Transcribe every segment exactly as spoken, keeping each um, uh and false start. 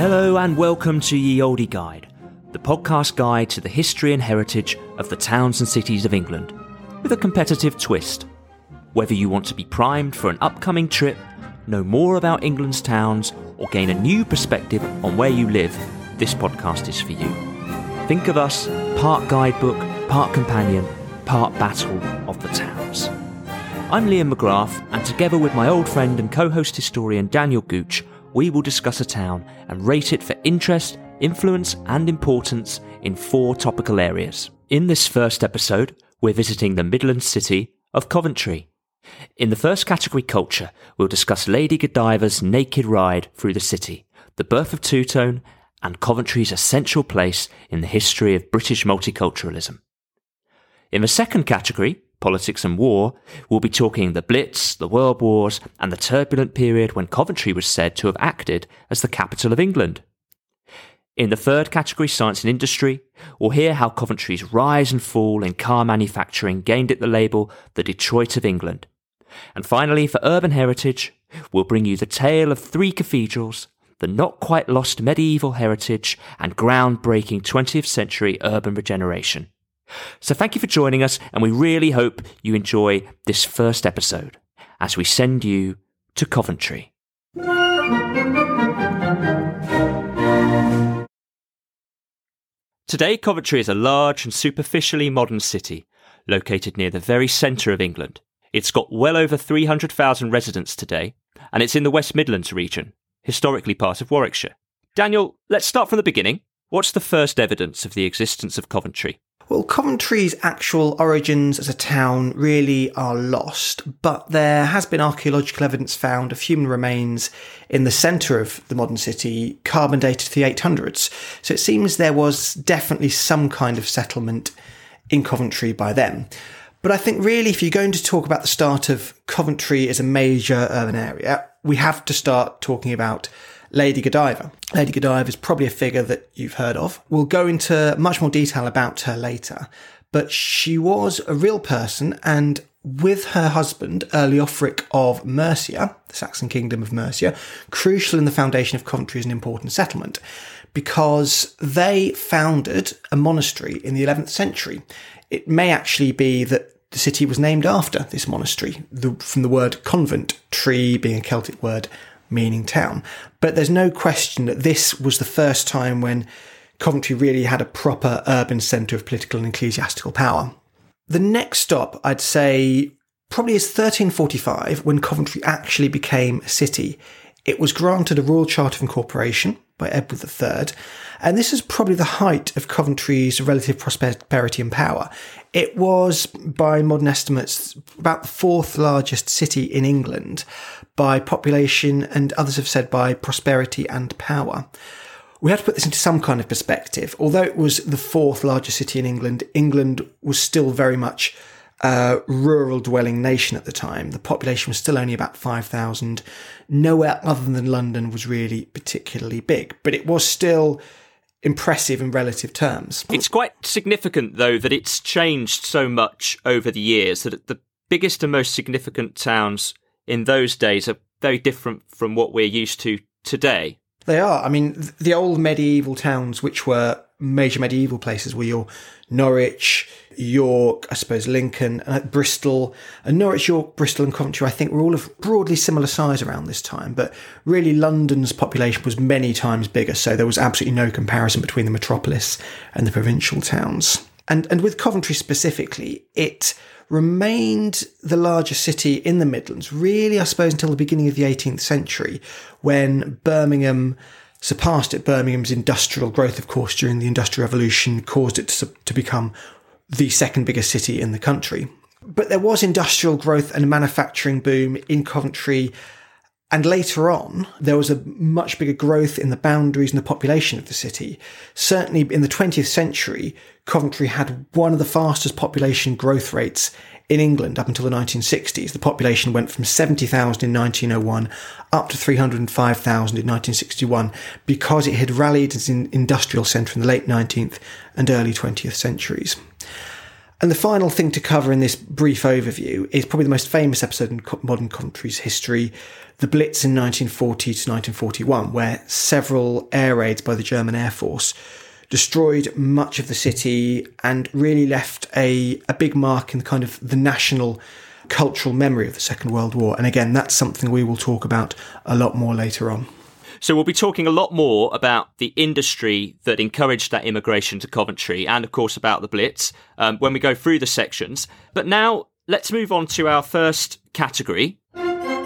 Hello and welcome to Ye Olde Guide, the podcast guide to the history and heritage of the towns and cities of England, with a competitive twist. Whether you want to be primed for an upcoming trip, know more about England's towns, or gain a new perspective on where you live, this podcast is for you. Think of us, part guidebook, part companion, part battle of the towns. I'm Liam McGrath, and together with my old friend and co-host historian Daniel Gooch, we will discuss a town and rate it for interest, influence and importance in four topical areas. In this first episode, we're visiting the Midlands city of Coventry. In the first category, culture, we'll discuss Lady Godiva's naked ride through the city, the birth of two-tone, and Coventry's essential place in the history of British multiculturalism. In the second category, politics and war, we'll be talking the Blitz, the World Wars, and the turbulent period when Coventry was said to have acted as the capital of England. In the third category, science and industry, we'll hear how Coventry's rise and fall in car manufacturing gained it the label the Detroit of England. And finally, for urban heritage, we'll bring you the tale of three cathedrals, the not quite lost medieval heritage, and groundbreaking twentieth century urban regeneration. So thank you for joining us, and we really hope you enjoy this first episode as we send you to Coventry. Today, Coventry is a large and superficially modern city located near the very centre of England. It's got well over three hundred thousand residents today, and it's in the West Midlands region, historically part of Warwickshire. Daniel, let's start from the beginning. What's the first evidence of the existence of Coventry? Well, Coventry's actual origins as a town really are lost, but there has been archaeological evidence found of human remains in the centre of the modern city, carbon dated to the eight hundreds. So it seems there was definitely some kind of settlement in Coventry by then. But I think really if you're going to talk about the start of Coventry as a major urban area, we have to start talking about Lady Godiva. Lady Godiva is probably a figure that you've heard of. We'll go into much more detail about her later, but she was a real person, and with her husband, Earlofric of Mercia, the Saxon kingdom of Mercia, crucial in the foundation of Coventry as an important settlement, because they founded a monastery in the eleventh century. It may actually be that the city was named after this monastery, the, from the word convent, tree being a Celtic word meaning town. But there's no question that this was the first time when Coventry really had a proper urban centre of political and ecclesiastical power. The next stop, I'd say, probably is thirteen forty-five, when Coventry actually became a city. It was granted a Royal Charter of Incorporation by Edward the Third, and this is probably the height of Coventry's relative prosperity and power. It was, by modern estimates, about the fourth largest city in England by population, and others have said by prosperity and power. We have to put this into some kind of perspective. Although it was the fourth largest city in England, England was still very much a rural dwelling nation at the time. The population was still only about five thousand. Nowhere other than London was really particularly big, but it was still impressive in relative terms. It's quite significant, though, that it's changed so much over the years, that the biggest and most significant towns in those days are very different from what we're used to today. They are. I mean, the old medieval towns, which were major medieval places, were your Norwich, York, I suppose Lincoln, uh, Bristol. And Norwich, York, Bristol and Coventry, I think, were all of broadly similar size around this time. But really, London's population was many times bigger, so there was absolutely no comparison between the metropolis and the provincial towns. And, and with Coventry specifically, it remained the largest city in the Midlands, really, I suppose, until the beginning of the eighteenth century, when Birmingham surpassed it. Birmingham's industrial growth, of course, during the Industrial Revolution caused it to, to become the second biggest city in the country. But there was industrial growth and a manufacturing boom in Coventry. And later on, there was a much bigger growth in the boundaries and the population of the city. Certainly in the twentieth century, Coventry had one of the fastest population growth rates in England up until the nineteen sixties. The population went from seventy thousand in nineteen oh one up to three hundred five thousand in nineteen sixty-one, because it had rallied as an industrial centre in the late nineteenth and early twentieth centuries. And the final thing to cover in this brief overview is probably the most famous episode in modern Coventry's history, the Blitz in nineteen forty to nineteen forty-one, where several air raids by the German Air Force destroyed much of the city and really left a, a big mark in the kind of the national cultural memory of the Second World War. And again, that's something we will talk about a lot more later on. So we'll be talking a lot more about the industry that encouraged that immigration to Coventry and, of course, about the Blitz um, when we go through the sections. But now let's move on to our first category. We're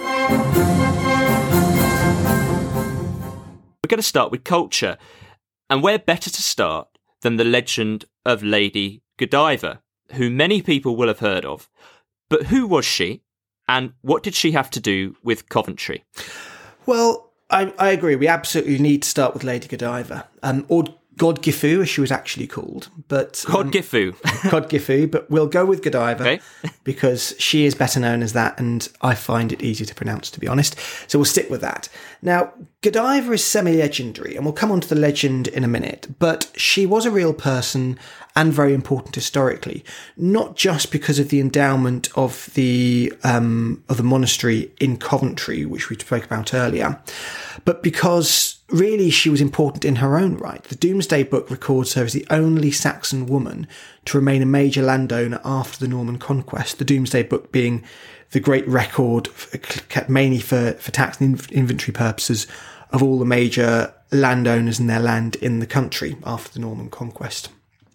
going to start with culture. And where better to start than the legend of Lady Godiva, who many people will have heard of. But who was she, and what did she have to do with Coventry? Well, I, I agree. We absolutely need to start with Lady Godiva, um, or Godgifu, as she was actually called. But um, Godgifu. Godgifu, but we'll go with Godiva okay. because she is better known as that, and I find it easier to pronounce, to be honest. So we'll stick with that. Now, Godiva is semi-legendary, and we'll come on to the legend in a minute, but she was a real person and very important historically, not just because of the endowment of the um, of the monastery in Coventry, which we spoke about earlier, but because really she was important in her own right. The Domesday Book records her as the only Saxon woman to remain a major landowner after the Norman conquest, the Domesday Book being the great record kept mainly for, for tax and inventory purposes of all the major landowners and their land in the country after the Norman conquest.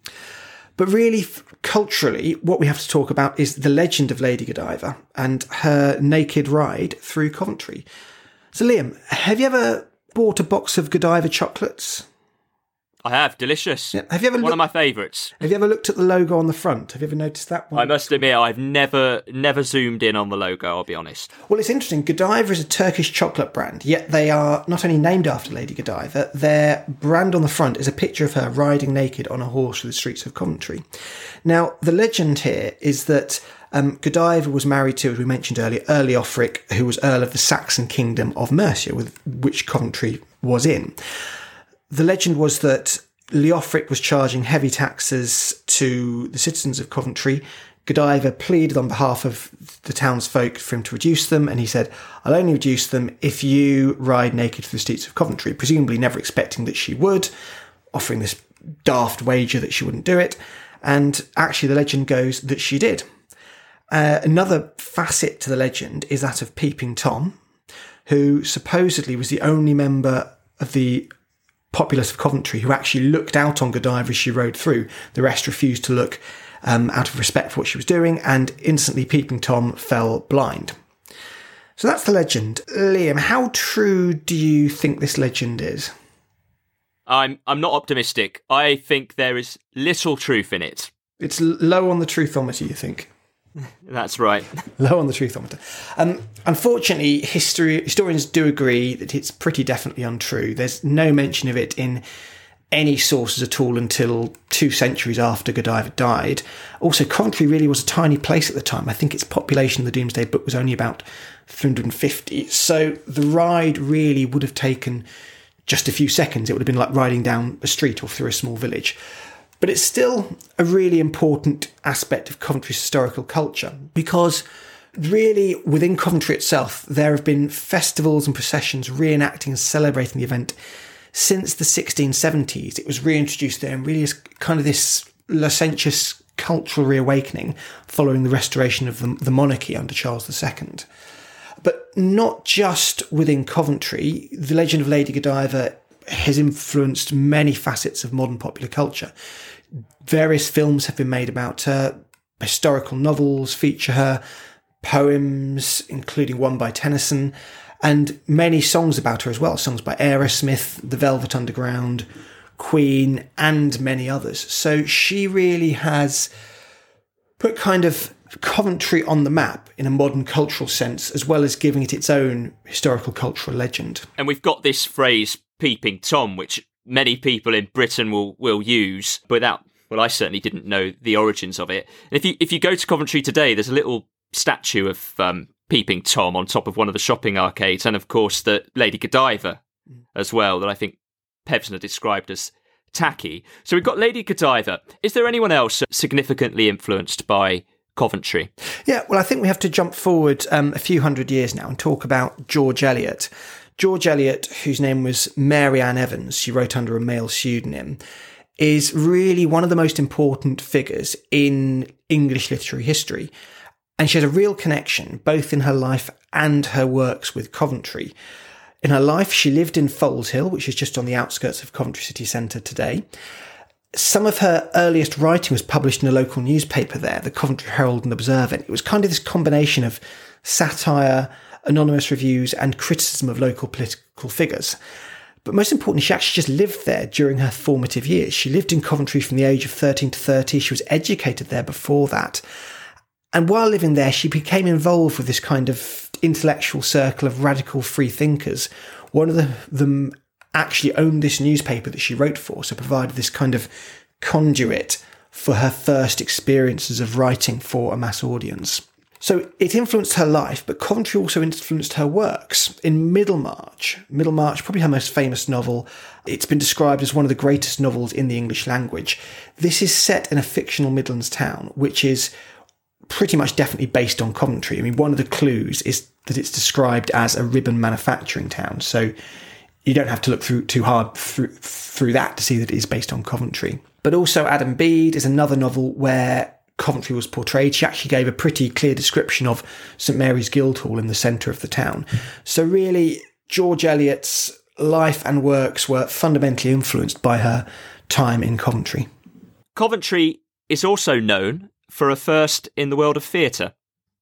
But really, culturally, what we have to talk about is the legend of Lady Godiva and her naked ride through Coventry. So, Liam, have you ever bought a box of Godiva chocolates? I have. Delicious. Yeah. Have you ever one look- of my favourites. Have you ever looked at the logo on the front? Have you ever noticed that one? I must admit, I've never never zoomed in on the logo, I'll be honest. Well, it's interesting. Godiva is a Turkish chocolate brand, yet they are not only named after Lady Godiva, their brand on the front is a picture of her riding naked on a horse through the streets of Coventry. Now, the legend here is that um, Godiva was married to, as we mentioned earlier, Leofric, who was Earl of the Saxon Kingdom of Mercia, with which Coventry was in. The legend was that Leofric was charging heavy taxes to the citizens of Coventry. Godiva pleaded on behalf of the townsfolk for him to reduce them, and he said, I'll only reduce them if you ride naked through the streets of Coventry, presumably never expecting that she would, offering this daft wager that she wouldn't do it. And actually the legend goes that she did. Uh, another facet to the legend is that of Peeping Tom, who supposedly was the only member of the populace of Coventry who actually looked out on Godiva as she rode through. The rest refused to look um, out of respect for what she was doing, and instantly Peeping Tom fell blind. So that's the legend. Liam, how true do you think this legend is? I'm I'm not optimistic. I think there is little truth in it. It's low on the truthometer, you think? That's right. Low on the truthometer. Um, unfortunately, history historians do agree that it's pretty definitely untrue. There's no mention of it in any sources at all until two centuries after Godiva died. Also, Coventry really was a tiny place at the time. I think its population in the Domesday Book was only about three hundred fifty. So the ride really would have taken just a few seconds. It would have been like riding down a street or through a small village. But it's still a really important aspect of Coventry's historical culture, because really within Coventry itself, there have been festivals and processions reenacting and celebrating the event since the sixteen seventies. It was reintroduced there and really is kind of this licentious cultural reawakening following the restoration of the, the monarchy under Charles the Second. But not just within Coventry, the legend of Lady Godiva has influenced many facets of modern popular culture. Various films have been made about her, historical novels feature her, poems, including one by Tennyson, and many songs about her as well, songs by Aerosmith, The Velvet Underground, Queen, and many others. So she really has put kind of Coventry on the map in a modern cultural sense, as well as giving it its own historical cultural legend. And we've got this phrase, Peeping Tom, which many people in Britain will, will use without, well, I certainly didn't know the origins of it. And if you if you go to Coventry today, there's a little statue of um, Peeping Tom on top of one of the shopping arcades, and of course the Lady Godiva as well, that I think Pevsner described as tacky. So we've got Lady Godiva. Is there anyone else significantly influenced by Coventry? Yeah, well, I think we have to jump forward um, a few hundred years now and talk about George Eliot. George Eliot, whose name was Mary Ann Evans, she wrote under a male pseudonym, is really one of the most important figures in English literary history. And she has a real connection, both in her life and her works, with Coventry. In her life, she lived in Foleshill, which is just on the outskirts of Coventry city centre today. Some of her earliest writing was published in a local newspaper there, the Coventry Herald and Observer. It was kind of this combination of satire, anonymous reviews, and criticism of local political figures. But most importantly, she actually just lived there during her formative years. She lived in Coventry from the age of thirteen to thirty. She was educated there before that. And while living there, she became involved with this kind of intellectual circle of radical free thinkers. One of the, them actually owned this newspaper that she wrote for, so provided this kind of conduit for her first experiences of writing for a mass audience. So it influenced her life, but Coventry also influenced her works. In Middlemarch, Middlemarch, probably her most famous novel, it's been described as one of the greatest novels in the English language. This is set in a fictional Midlands town, which is pretty much definitely based on Coventry. I mean, one of the clues is that it's described as a ribbon manufacturing town. So you don't have to look through too hard through, through that to see that it is based on Coventry. But also Adam Bede is another novel where Coventry was portrayed. She actually gave a pretty clear description of St Mary's Guildhall in the centre of the town. So really, George Eliot's life and works were fundamentally influenced by her time in Coventry. Coventry is also known for a first in the world of theatre.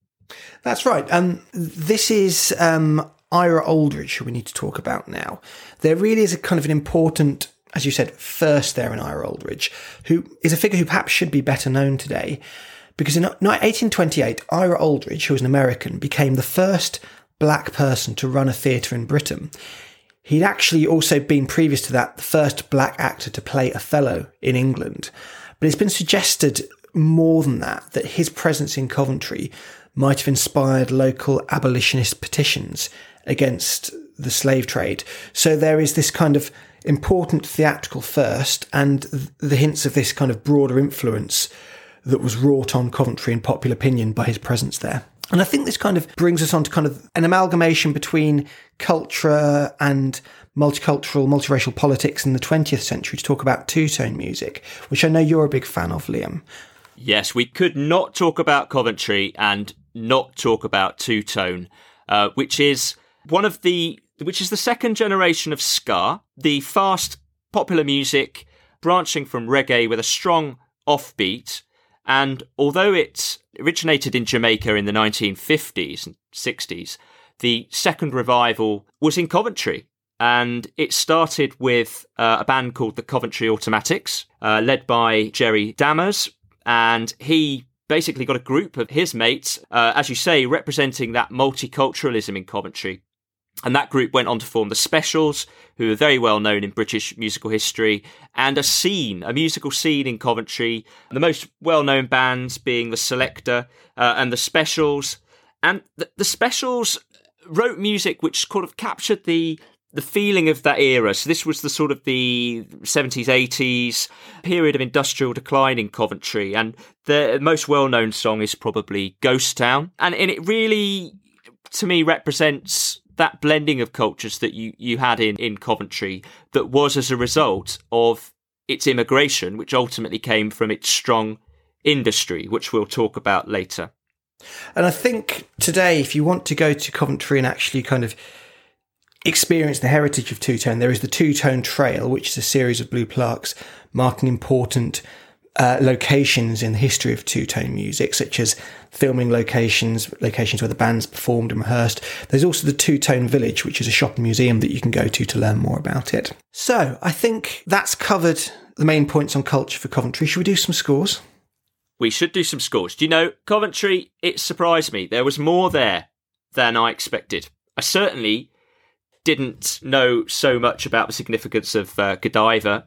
That's right. Um, this is um, Ira Aldridge, who we need to talk about now. There really is a kind of an important, as you said, first there in Ira Aldridge, who is a figure who perhaps should be better known today, because in eighteen twenty-eight, Ira Aldridge, who was an American, became the first black person to run a theatre in Britain. He'd actually also been, previous to that, the first black actor to play Othello in England. But it's been suggested more than that, that his presence in Coventry might have inspired local abolitionist petitions against the slave trade. So there is this kind of important theatrical first, and the hints of this kind of broader influence that was wrought on Coventry in popular opinion by his presence there. And I think this kind of brings us on to kind of an amalgamation between culture and multicultural, multiracial politics in the twentieth century to talk about two-tone music, which I know you're a big fan of, Liam. Yes, we could not talk about Coventry and not talk about two-tone, uh, which is one of the which is the second generation of ska, the fast popular music branching from reggae with a strong offbeat. And although it originated in Jamaica in the nineteen fifties and sixties, the second revival was in Coventry. And it started with uh, a band called the Coventry Automatics, uh, led by Jerry Dammers. And he basically got a group of his mates, uh, as you say, representing that multiculturalism in Coventry. And that group went on to form the Specials, who are very well known in British musical history, and a scene, a musical scene in Coventry. The most well-known bands being the Selector uh, and the Specials. And the, the Specials wrote music which sort of captured the the feeling of that era. So this was the sort of the seventies, eighties period of industrial decline in Coventry. And the most well-known song is probably Ghost Town. And, and it really, to me, represents that blending of cultures that you, you had in, in Coventry that was as a result of its immigration, which ultimately came from its strong industry, which we'll talk about later. And I think today, if you want to go to Coventry and actually kind of experience the heritage of two-tone, there is the Two-Tone Trail, which is a series of blue plaques marking important uh, locations in the history of two-tone music, such as filming locations, locations where the bands performed and rehearsed. There's also the Two-Tone Village, which is a shop and museum that you can go to to learn more about it. So I think that's covered the main points on culture for Coventry. Should we do some scores? We should do some scores. Do you know, Coventry, it surprised me. There was more there than I expected. I certainly didn't know so much about the significance of uh, Godiva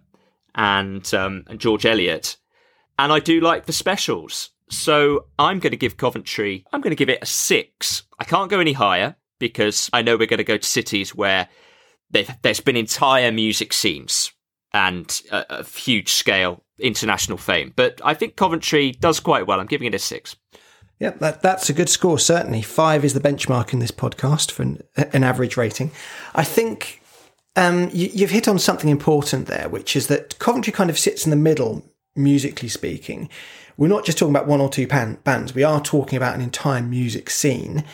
and, um, and George Eliot. And I do like the Specials. So I'm going to give Coventry, I'm going to give it a six. I can't go any higher because I know we're going to go to cities where there's been entire music scenes and a, a huge scale international fame. But I think Coventry does quite well. I'm giving it a six. Yeah, that, that's a good score, certainly. Five is the benchmark in this podcast for an, an average rating. I think um, you, you've hit on something important there, which is that Coventry kind of sits in the middle, musically speaking. We're not just talking about one or two pan- bands. We are talking about an entire music scene.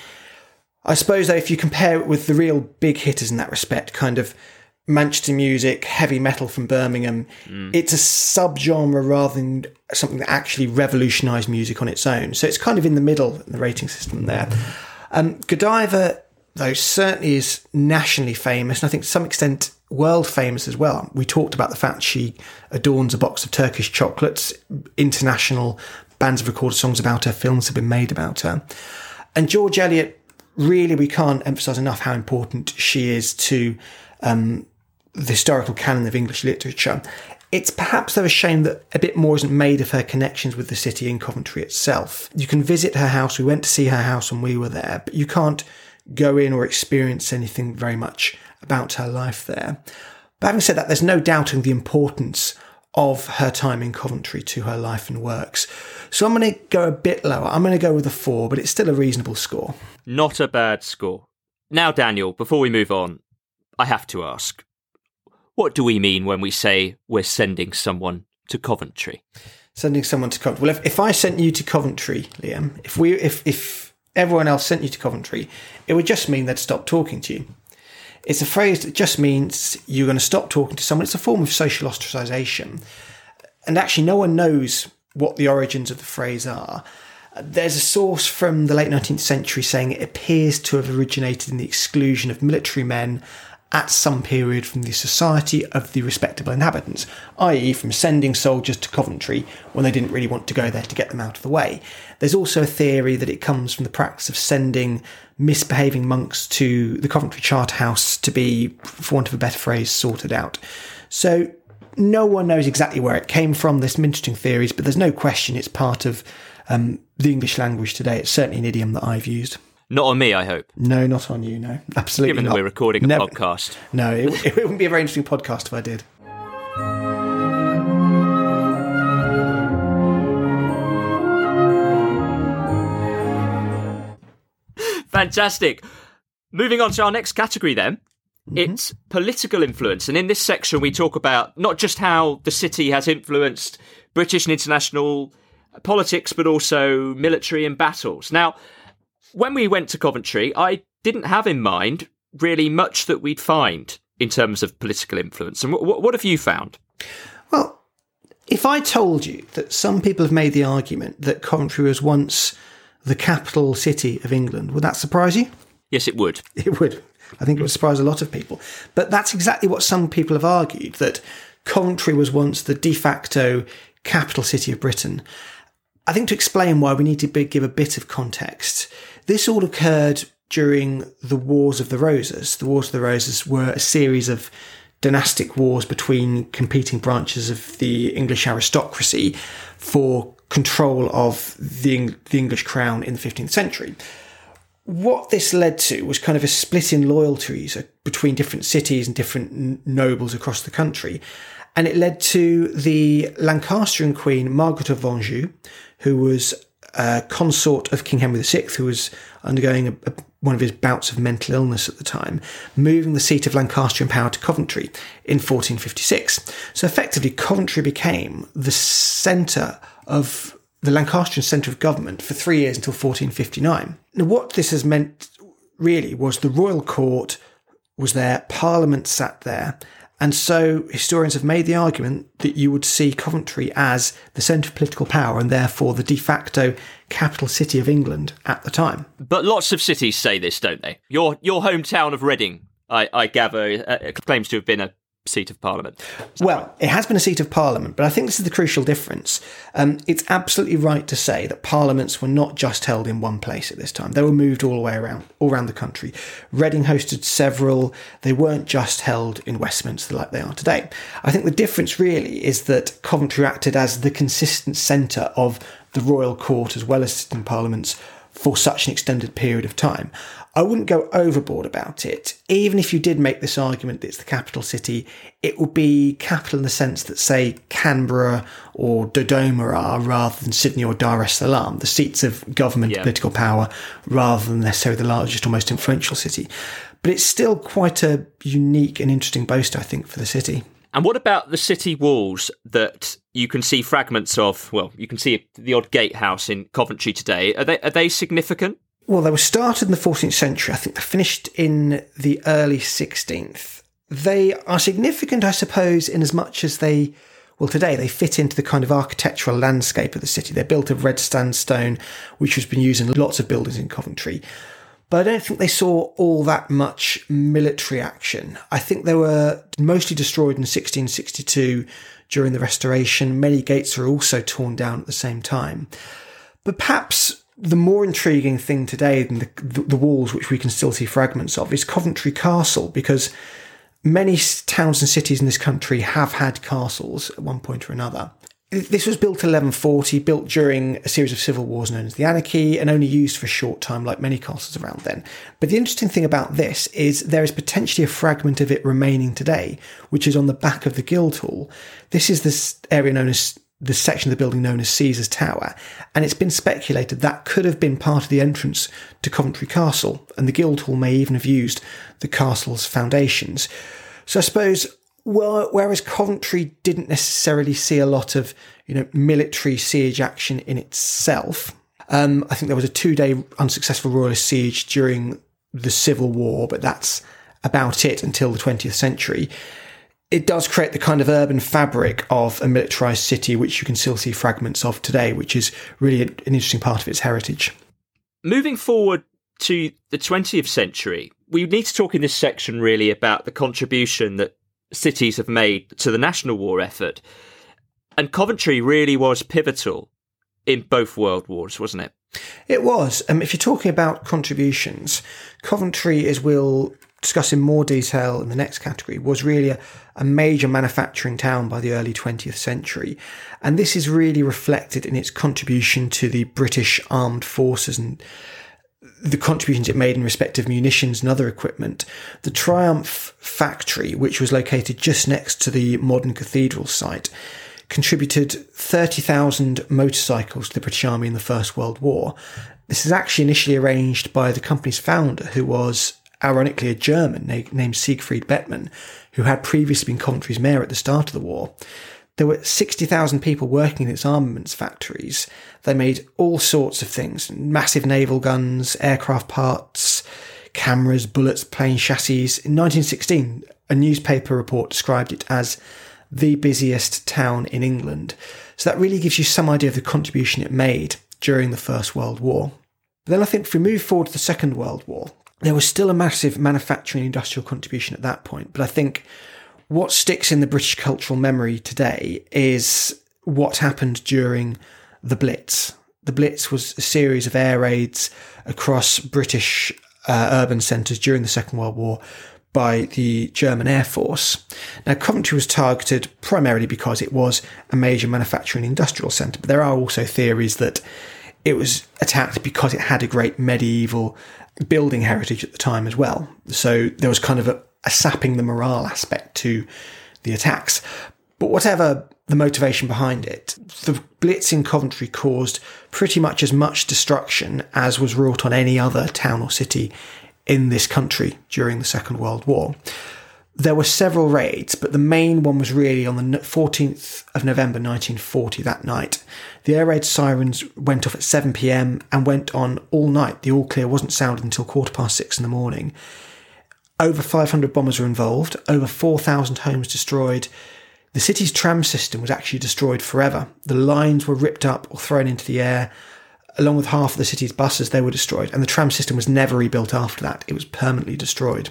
I suppose, though, if you compare it with the real big hitters in that respect, kind of Manchester music, heavy metal from Birmingham, mm. it's a subgenre rather than something that actually revolutionised music on its own. So it's kind of in the middle in the rating system there. Um, Godiva, though, certainly is nationally famous, and I think to some extent world famous as well. We talked about the fact she adorns a box of Turkish chocolates. International bands have recorded songs about her. Films have been made about her. And George Eliot, really, we can't emphasise enough how important she is to um, the historical canon of English literature. It's perhaps, though, a shame that a bit more isn't made of her connections with the city in Coventry itself. You can visit her house. We went to see her house when we were there, but you can't go in or experience anything very much about her life there. But having said that, there's no doubting the importance of her time in Coventry to her life and works. So I'm going to go a bit lower. I'm going to go with a four, but it's still a reasonable score. Not a bad score. Now, Daniel, before we move on, I have to ask, what do we mean when we say we're sending someone to Coventry? Sending someone to Coventry. Well, if, if I sent you to Coventry, Liam, if we, if, if everyone else sent you to Coventry, it would just mean they'd stop talking to you. It's a phrase that just means you're going to stop talking to someone. It's a form of social ostracisation. And actually, no one knows what the origins of the phrase are. There's a source from the late nineteenth century saying it appears to have originated in the exclusion of military men at some period from the society of the respectable inhabitants, that is from sending soldiers to Coventry when they didn't really want to go there to get them out of the way. There's also a theory that it comes from the practice of sending misbehaving monks to the Coventry Charterhouse to be, for want of a better phrase, sorted out. So no one knows exactly where it came from. There's some interesting theories, but there's no question it's part of um, the English language today. It's certainly an idiom that I've used. Not on me, I hope. No, not on you, no. Absolutely Given not. that we're recording a Never. podcast. No, it, it wouldn't be a very interesting podcast if I did. Fantastic. Moving on to our next category then. Mm-hmm. It's political influence. And in this section, we talk about not just how the city has influenced British and international politics, but also military and battles. Now, when we went to Coventry, I didn't have in mind really much that we'd find in terms of political influence. And w- what have you found? Well, if I told you that some people have made the argument that Coventry was once the capital city of England, would that surprise you? Yes, it would. It would. I think it would surprise a lot of people. But that's exactly what some people have argued, that Coventry was once the de facto capital city of Britain. I think to explain why, we need to be, give a bit of context. This all occurred during the Wars of the Roses. The Wars of the Roses were a series of dynastic wars between competing branches of the English aristocracy for control of the, the English crown in the fifteenth century. What this led to was kind of a split in loyalties between different cities and different nobles across the country. And it led to the Lancastrian Queen, Margaret of Anjou, who was a consort of King Henry the Sixth, who was undergoing a, a, one of his bouts of mental illness at the time, moving the seat of Lancastrian power to Coventry in fourteen fifty-six. So effectively, Coventry became the centre of the Lancastrian centre of government for three years until fourteen fifty-nine. Now, what this has meant really was the royal court was there, Parliament sat there, and so historians have made the argument that you would see Coventry as the centre of political power and therefore the de facto capital city of England at the time. But lots of cities say this, don't they? Your your hometown of Reading, I, I gather, uh, claims to have been a seat of Parliament. Well, right? It has been a seat of Parliament, but I think this is the crucial difference. Um, it's absolutely right to say that parliaments were not just held in one place at this time. They were moved all the way around, all around the country. Reading hosted several. They weren't just held in Westminster like they are today. I think the difference really is that Coventry acted as the consistent centre of the royal court as well as sitting parliaments for such an extended period of time. I wouldn't go overboard about it. Even if you did make this argument that it's the capital city, it would be capital in the sense that, say, Canberra or Dodoma are, rather than Sydney or Dar es Salaam, the seats of government yeah. political power, rather than necessarily the largest or most influential city. But it's still quite a unique and interesting boast, I think, for the city. And what about the city walls that you can see fragments of? Well, you can see the odd gatehouse in Coventry today. Are they are they significant? Well, they were started in the fourteenth century. I think they finished in the early sixteenth. They are significant, I suppose, in as much as they, well, today they fit into the kind of architectural landscape of the city. They're built of red sandstone, which has been used in lots of buildings in Coventry. But I don't think they saw all that much military action. I think they were mostly destroyed in sixteen sixty-two during the Restoration. Many gates were also torn down at the same time. But perhaps the more intriguing thing today than the, the, the walls, which we can still see fragments of, is Coventry Castle, because many towns and cities in this country have had castles at one point or another. This was built in eleven forty, built during a series of civil wars known as the Anarchy, and only used for a short time, like many castles around then. But the interesting thing about this is there is potentially a fragment of it remaining today, which is on the back of the Guildhall. This is this area known as, the section of the building known as Caesar's Tower, and it's been speculated that could have been part of the entrance to Coventry Castle, and the Guildhall may even have used the castle's foundations. So I suppose, well, whereas Coventry didn't necessarily see a lot of, you know, military siege action in itself, um, I think there was a two-day unsuccessful royalist siege during the Civil War, but that's about it until the twentieth century. It does create the kind of urban fabric of a militarised city, which you can still see fragments of today, which is really an interesting part of its heritage. Moving forward to the twentieth century, we need to talk in this section really about the contribution that cities have made to the national war effort. And Coventry really was pivotal in both world wars, wasn't it? It was. Um, if you're talking about contributions, Coventry, as we'll discuss in more detail in the next category, was really a, a major manufacturing town by the early twentieth century. And this is really reflected in its contribution to the British armed forces and the contributions it made in respect of munitions and other equipment. The Triumph factory, which was located just next to the modern cathedral site, contributed thirty thousand motorcycles to the British Army in the First World War. This is actually initially arranged by the company's founder, who was ironically a German named Siegfried Bettmann, who had previously been Coventry's mayor at the start of the war. There were sixty thousand people working in its armaments factories. They made all sorts of things: massive naval guns, aircraft parts, cameras, bullets, plane chassis. In nineteen sixteen, a newspaper report described it as the busiest town in England. So that really gives you some idea of the contribution it made during the First World War. But then I think if we move forward to the Second World War, there was still a massive manufacturing industrial contribution at that point. But I think what sticks in the British cultural memory today is what happened during the Blitz. The Blitz was a series of air raids across British uh, urban centres during the Second World War by the German Air Force. Now, Coventry was targeted primarily because it was a major manufacturing industrial centre, but there are also theories that it was attacked because it had a great medieval building heritage at the time as well. So there was kind of a, a sapping the morale aspect to the attacks. But whatever the motivation behind it, the Blitz in Coventry caused pretty much as much destruction as was wrought on any other town or city in this country during the Second World War. There were several raids, but the main one was really on the fourteenth of November nineteen forty, that night. The air raid sirens went off at seven p.m. and went on all night. The all clear wasn't sounded until quarter past six in the morning. Over five hundred bombers were involved, over four thousand homes destroyed. The city's tram system was actually destroyed forever. The lines were ripped up or thrown into the air. Along with half of the city's buses, they were destroyed, and the tram system was never rebuilt after that. It was permanently destroyed.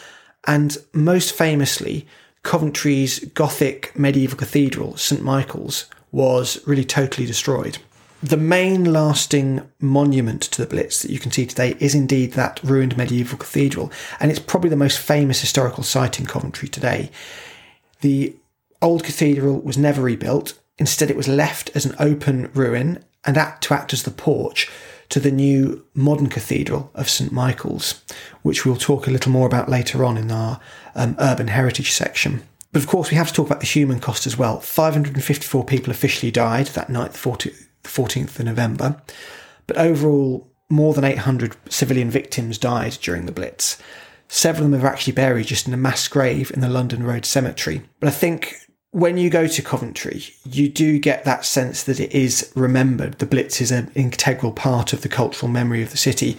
And most famously, Coventry's Gothic medieval cathedral, Saint Michael's, was really totally destroyed. The main lasting monument to the Blitz that you can see today is indeed that ruined medieval cathedral, and it's probably the most famous historical site in Coventry today. The old cathedral was never rebuilt. Instead, it was left as an open ruin and act to act as the porch to the new modern cathedral of St Michael's, which we'll talk a little more about later on in our um, urban heritage section. But of course, we have to talk about the human cost as well. five hundred fifty-four people officially died that night, the fourteenth of November. But overall, more than eight hundred civilian victims died during the Blitz. Several of them are actually buried just in a mass grave in the London Road Cemetery. But I think when you go to Coventry, you do get that sense that it is remembered. The Blitz is an integral part of the cultural memory of the city,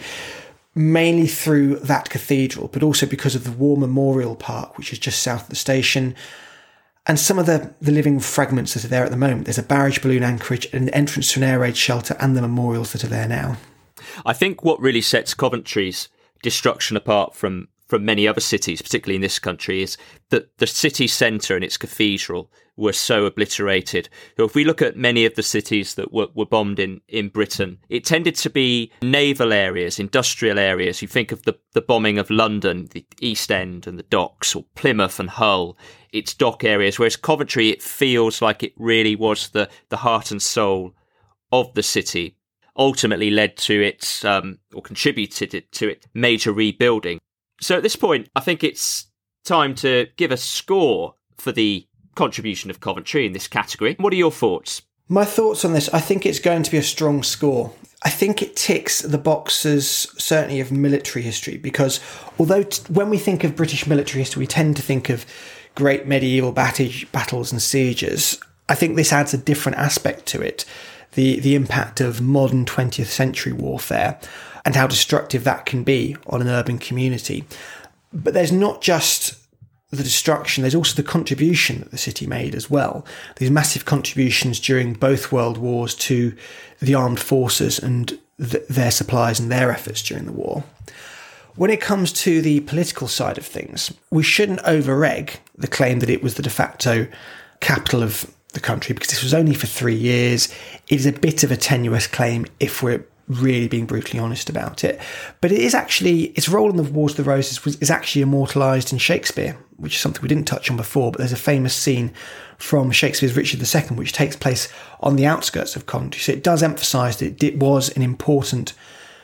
mainly through that cathedral, but also because of the War Memorial Park, which is just south of the station, and some of the, the living fragments that are there at the moment. There's a barrage balloon anchorage, an entrance to an air raid shelter, and the memorials that are there now. I think what really sets Coventry's destruction apart from from many other cities, particularly in this country, is that the city centre and its cathedral were so obliterated. So if we look at many of the cities that were, were bombed in, in Britain, it tended to be naval areas, industrial areas. You think of the, the bombing of London, the East End and the docks, or Plymouth and Hull, its dock areas, whereas Coventry, it feels like it really was the, the heart and soul of the city, ultimately led to its, um, or contributed to its major rebuilding. So at this point, I think it's time to give a score for the contribution of Coventry in this category. What are your thoughts? My thoughts on this, I think it's going to be a strong score. I think it ticks the boxes, certainly of military history, because although t- when we think of British military history, we tend to think of great medieval bat- battles and sieges. I think this adds a different aspect to it, the, the impact of modern twentieth century warfare, and how destructive that can be on an urban community. But there's not just the destruction, there's also the contribution that the city made as well. These massive contributions during both world wars to the armed forces and th- their supplies and their efforts during the war. When it comes to the political side of things, we shouldn't over-egg the claim that it was the de facto capital of the country, because this was only for three years. It is a bit of a tenuous claim if we're really being brutally honest about it. But it is actually, its role in the Wars of the Roses was, is actually immortalised in Shakespeare, which is something we didn't touch on before, but there's a famous scene from Shakespeare's Richard the Second, which takes place on the outskirts of Coventry. So it does emphasise that it was an important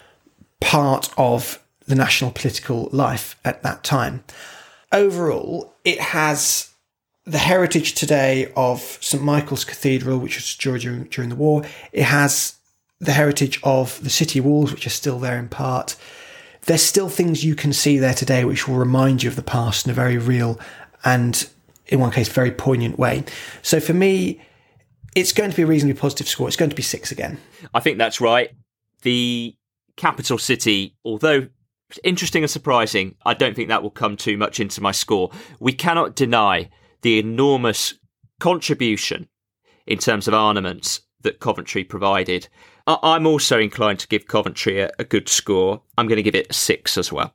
part of the national political life at that time. Overall, it has the heritage today of St Michael's Cathedral, which was during, during the war. It has the heritage of the city walls, which are still there in part. There's still things you can see there today which will remind you of the past in a very real and, in one case, very poignant way. So for me, it's going to be a reasonably positive score. It's going to be six again. I think that's right. The capital city, although interesting and surprising, I don't think that will come too much into my score. We cannot deny the enormous contribution in terms of armaments that Coventry provided. I'm also inclined to give Coventry a, a good score. I'm going to give it a six as well.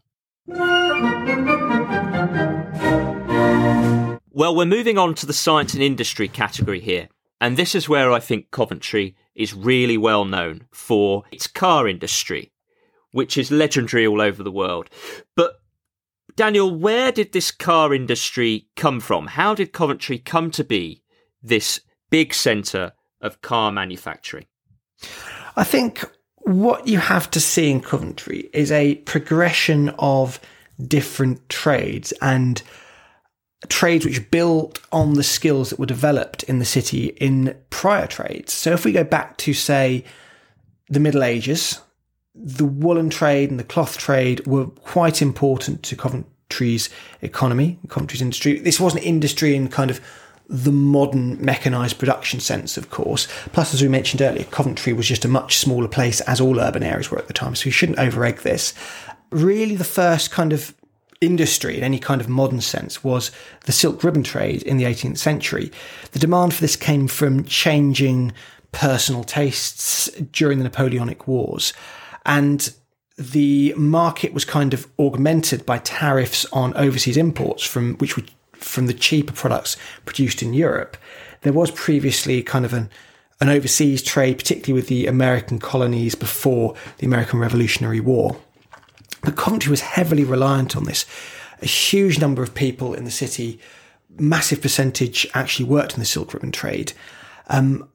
Well, we're moving on to the science and industry category here. And this is where I think Coventry is really well known for its car industry, which is legendary all over the world. But Daniel, where did this car industry come from? How did Coventry come to be this big centre of car manufacturing? I think what you have to see in Coventry is a progression of different trades, and trades which built on the skills that were developed in the city in prior trades. So if we go back to, say, the Middle Ages, the woolen trade and the cloth trade were quite important to Coventry's economy, Coventry's industry. This wasn't industry in kind of the modern mechanised production sense, of course. Plus, as we mentioned earlier, Coventry was just a much smaller place, as all urban areas were at the time, so we shouldn't over-egg this. Really, the first kind of industry in any kind of modern sense was the silk ribbon trade in the eighteenth century. The demand for this came from changing personal tastes during the Napoleonic Wars, and the market was kind of augmented by tariffs on overseas imports from which would from the cheaper products produced in Europe. There was previously kind of an, an overseas trade, particularly with the American colonies before the American Revolutionary War. But Coventry was heavily reliant on this. A huge number of people in the city, massive percentage, actually worked in the silk ribbon trade. Um,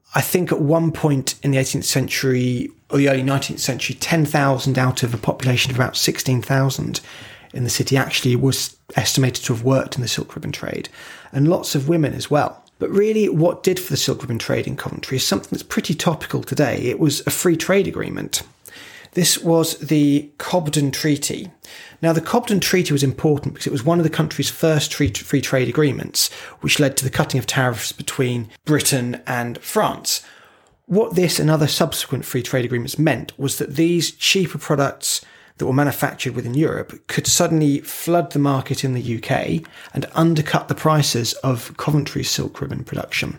I think at one point in the eighteenth century or the early nineteenth century, ten thousand out of a population of about sixteen thousand in the city actually was estimated to have worked in the silk ribbon trade, and lots of women as well. But really what did for the silk ribbon trade in Coventry is something that's pretty topical today. It was a free trade agreement. This was the Cobden Treaty. Now, the Cobden Treaty was important because it was one of the country's first free trade agreements, which led to the cutting of tariffs between Britain and France. What this and other subsequent free trade agreements meant was that these cheaper products that were manufactured within Europe could suddenly flood the market in the U K and undercut the prices of Coventry's silk ribbon production.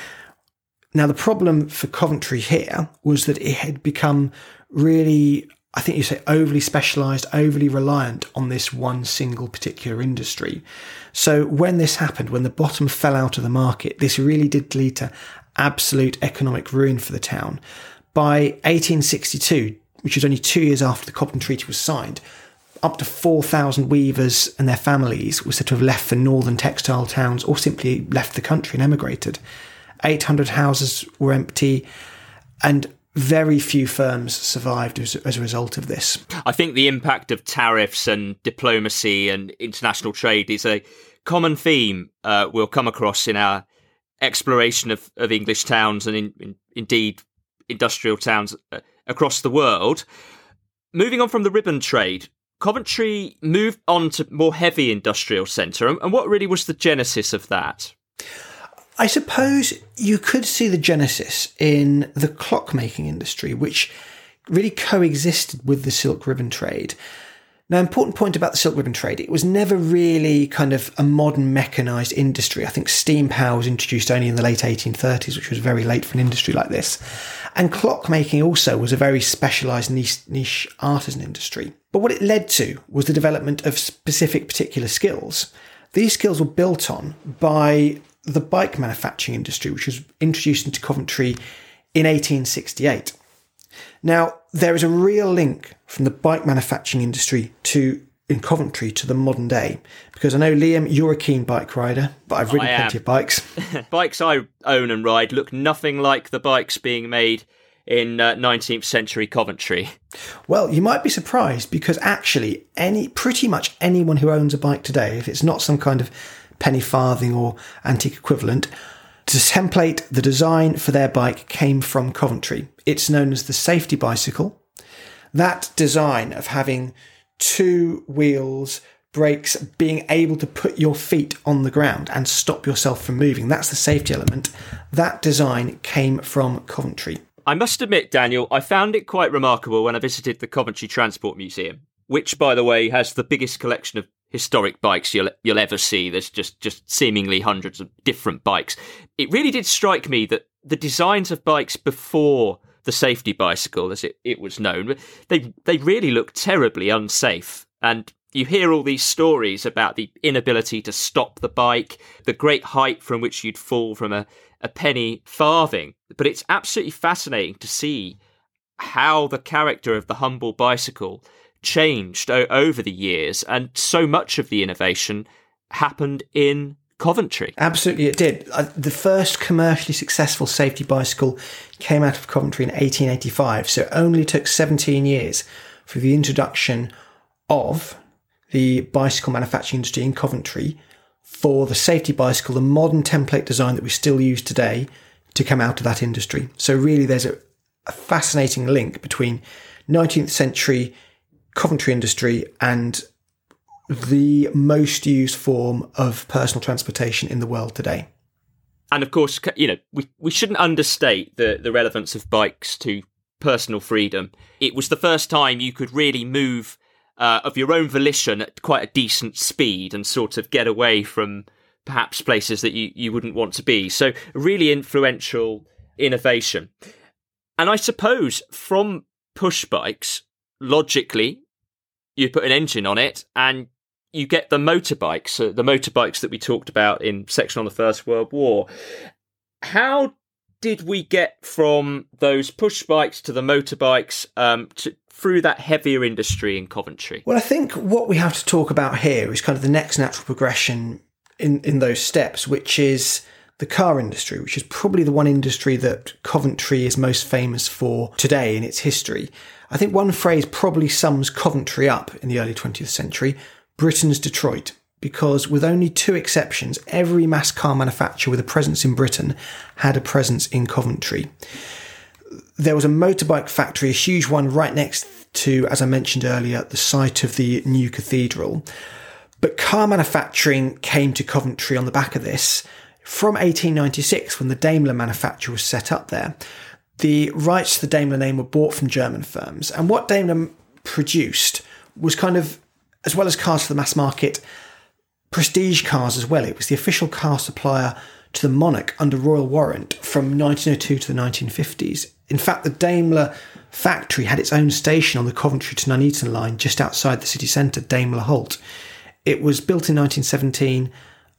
Now, the problem for Coventry here was that it had become really, I think you say, overly specialised, overly reliant on this one single particular industry. So when this happened, when the bottom fell out of the market, this really did lead to absolute economic ruin for the town. By eighteen sixty-two, which was only two years after the Cobden Treaty was signed, up to four thousand weavers and their families were said to have left for northern textile towns or simply left the country and emigrated. eight hundred houses were empty, and very few firms survived as, as a result of this. I think the impact of tariffs and diplomacy and international trade is a common theme uh, we'll come across in our exploration of, of English towns and in, in, indeed industrial towns across the world. Moving on from the ribbon trade, Coventry moved on to more heavy industrial centre. And what really was the genesis of that? I suppose you could see the genesis in the clockmaking industry, which really coexisted with the silk ribbon trade. Now, important point about the silk ribbon trade, it was never really kind of a modern mechanised industry. I think steam power was introduced only in the late eighteen thirties, which was very late for an industry like this. And clockmaking also was a very specialised niche, niche artisan industry. But what it led to was the development of specific particular skills. These skills were built on by the bike manufacturing industry, which was introduced into Coventry in eighteen sixty-eight. Now, there is a real link from the bike manufacturing industry to in Coventry to the modern day, because I know, Liam, you're a keen bike rider, but I've ridden plenty of bikes. Bikes I own and ride look nothing like the bikes being made in uh, nineteenth century Coventry. Well, you might be surprised, because actually any pretty much anyone who owns a bike today, if it's not some kind of penny farthing or antique equivalent, the template, the design for their bike came from Coventry. It's known as the safety bicycle. That design of having two wheels, brakes, being able to put your feet on the ground and stop yourself from moving, that's the safety element. That design came from Coventry. I must admit, Daniel, I found it quite remarkable when I visited the Coventry Transport Museum, which, by the way, has the biggest collection of historic bikes you'll you'll ever see. There's just, just seemingly hundreds of different bikes. It really did strike me that the designs of bikes before the safety bicycle, as it, it was known, they they really looked terribly unsafe. And you hear all these stories about the inability to stop the bike, the great height from which you'd fall from a, a penny farthing. But it's absolutely fascinating to see how the character of the humble bicycle changed o- over the years, and so much of the innovation happened in Coventry. Absolutely, it did. Uh, the first commercially successful safety bicycle came out of Coventry in eighteen eighty-five, so it only took seventeen years for the introduction of the bicycle manufacturing industry in Coventry for the safety bicycle, the modern template design that we still use today, to come out of that industry. So really there's a, a fascinating link between nineteenth century Coventry industry and the most used form of personal transportation in the world today. And of course, you know, we, we shouldn't understate the, the relevance of bikes to personal freedom. It was the first time you could really move uh, of your own volition at quite a decent speed and sort of get away from perhaps places that you, you wouldn't want to be. So really influential innovation. And I suppose from push bikes, logically, you put an engine on it and you get the motorbikes, uh, the motorbikes that we talked about in section on the First World War. How did we get from those push bikes to the motorbikes um, to, through that heavier industry in Coventry? Well, I think what we have to talk about here is kind of the next natural progression in, in those steps, which is the car industry, which is probably the one industry that Coventry is most famous for today in its history. I think one phrase probably sums Coventry up in the early twentieth century, Britain's Detroit, because with only two exceptions, every mass car manufacturer with a presence in Britain had a presence in Coventry. There was a motorbike factory, a huge one right next to, as I mentioned earlier, the site of the new cathedral. But car manufacturing came to Coventry on the back of this. From eighteen ninety-six, when the Daimler manufacture was set up there, the rights to the Daimler name were bought from German firms. And what Daimler produced was kind of, as well as cars for the mass market, prestige cars as well. It was the official car supplier to the monarch under royal warrant from nineteen oh two to the nineteen fifties. In fact, the Daimler factory had its own station on the Coventry to Nuneaton line just outside the city centre, Daimler Holt. It was built in nineteen seventeen,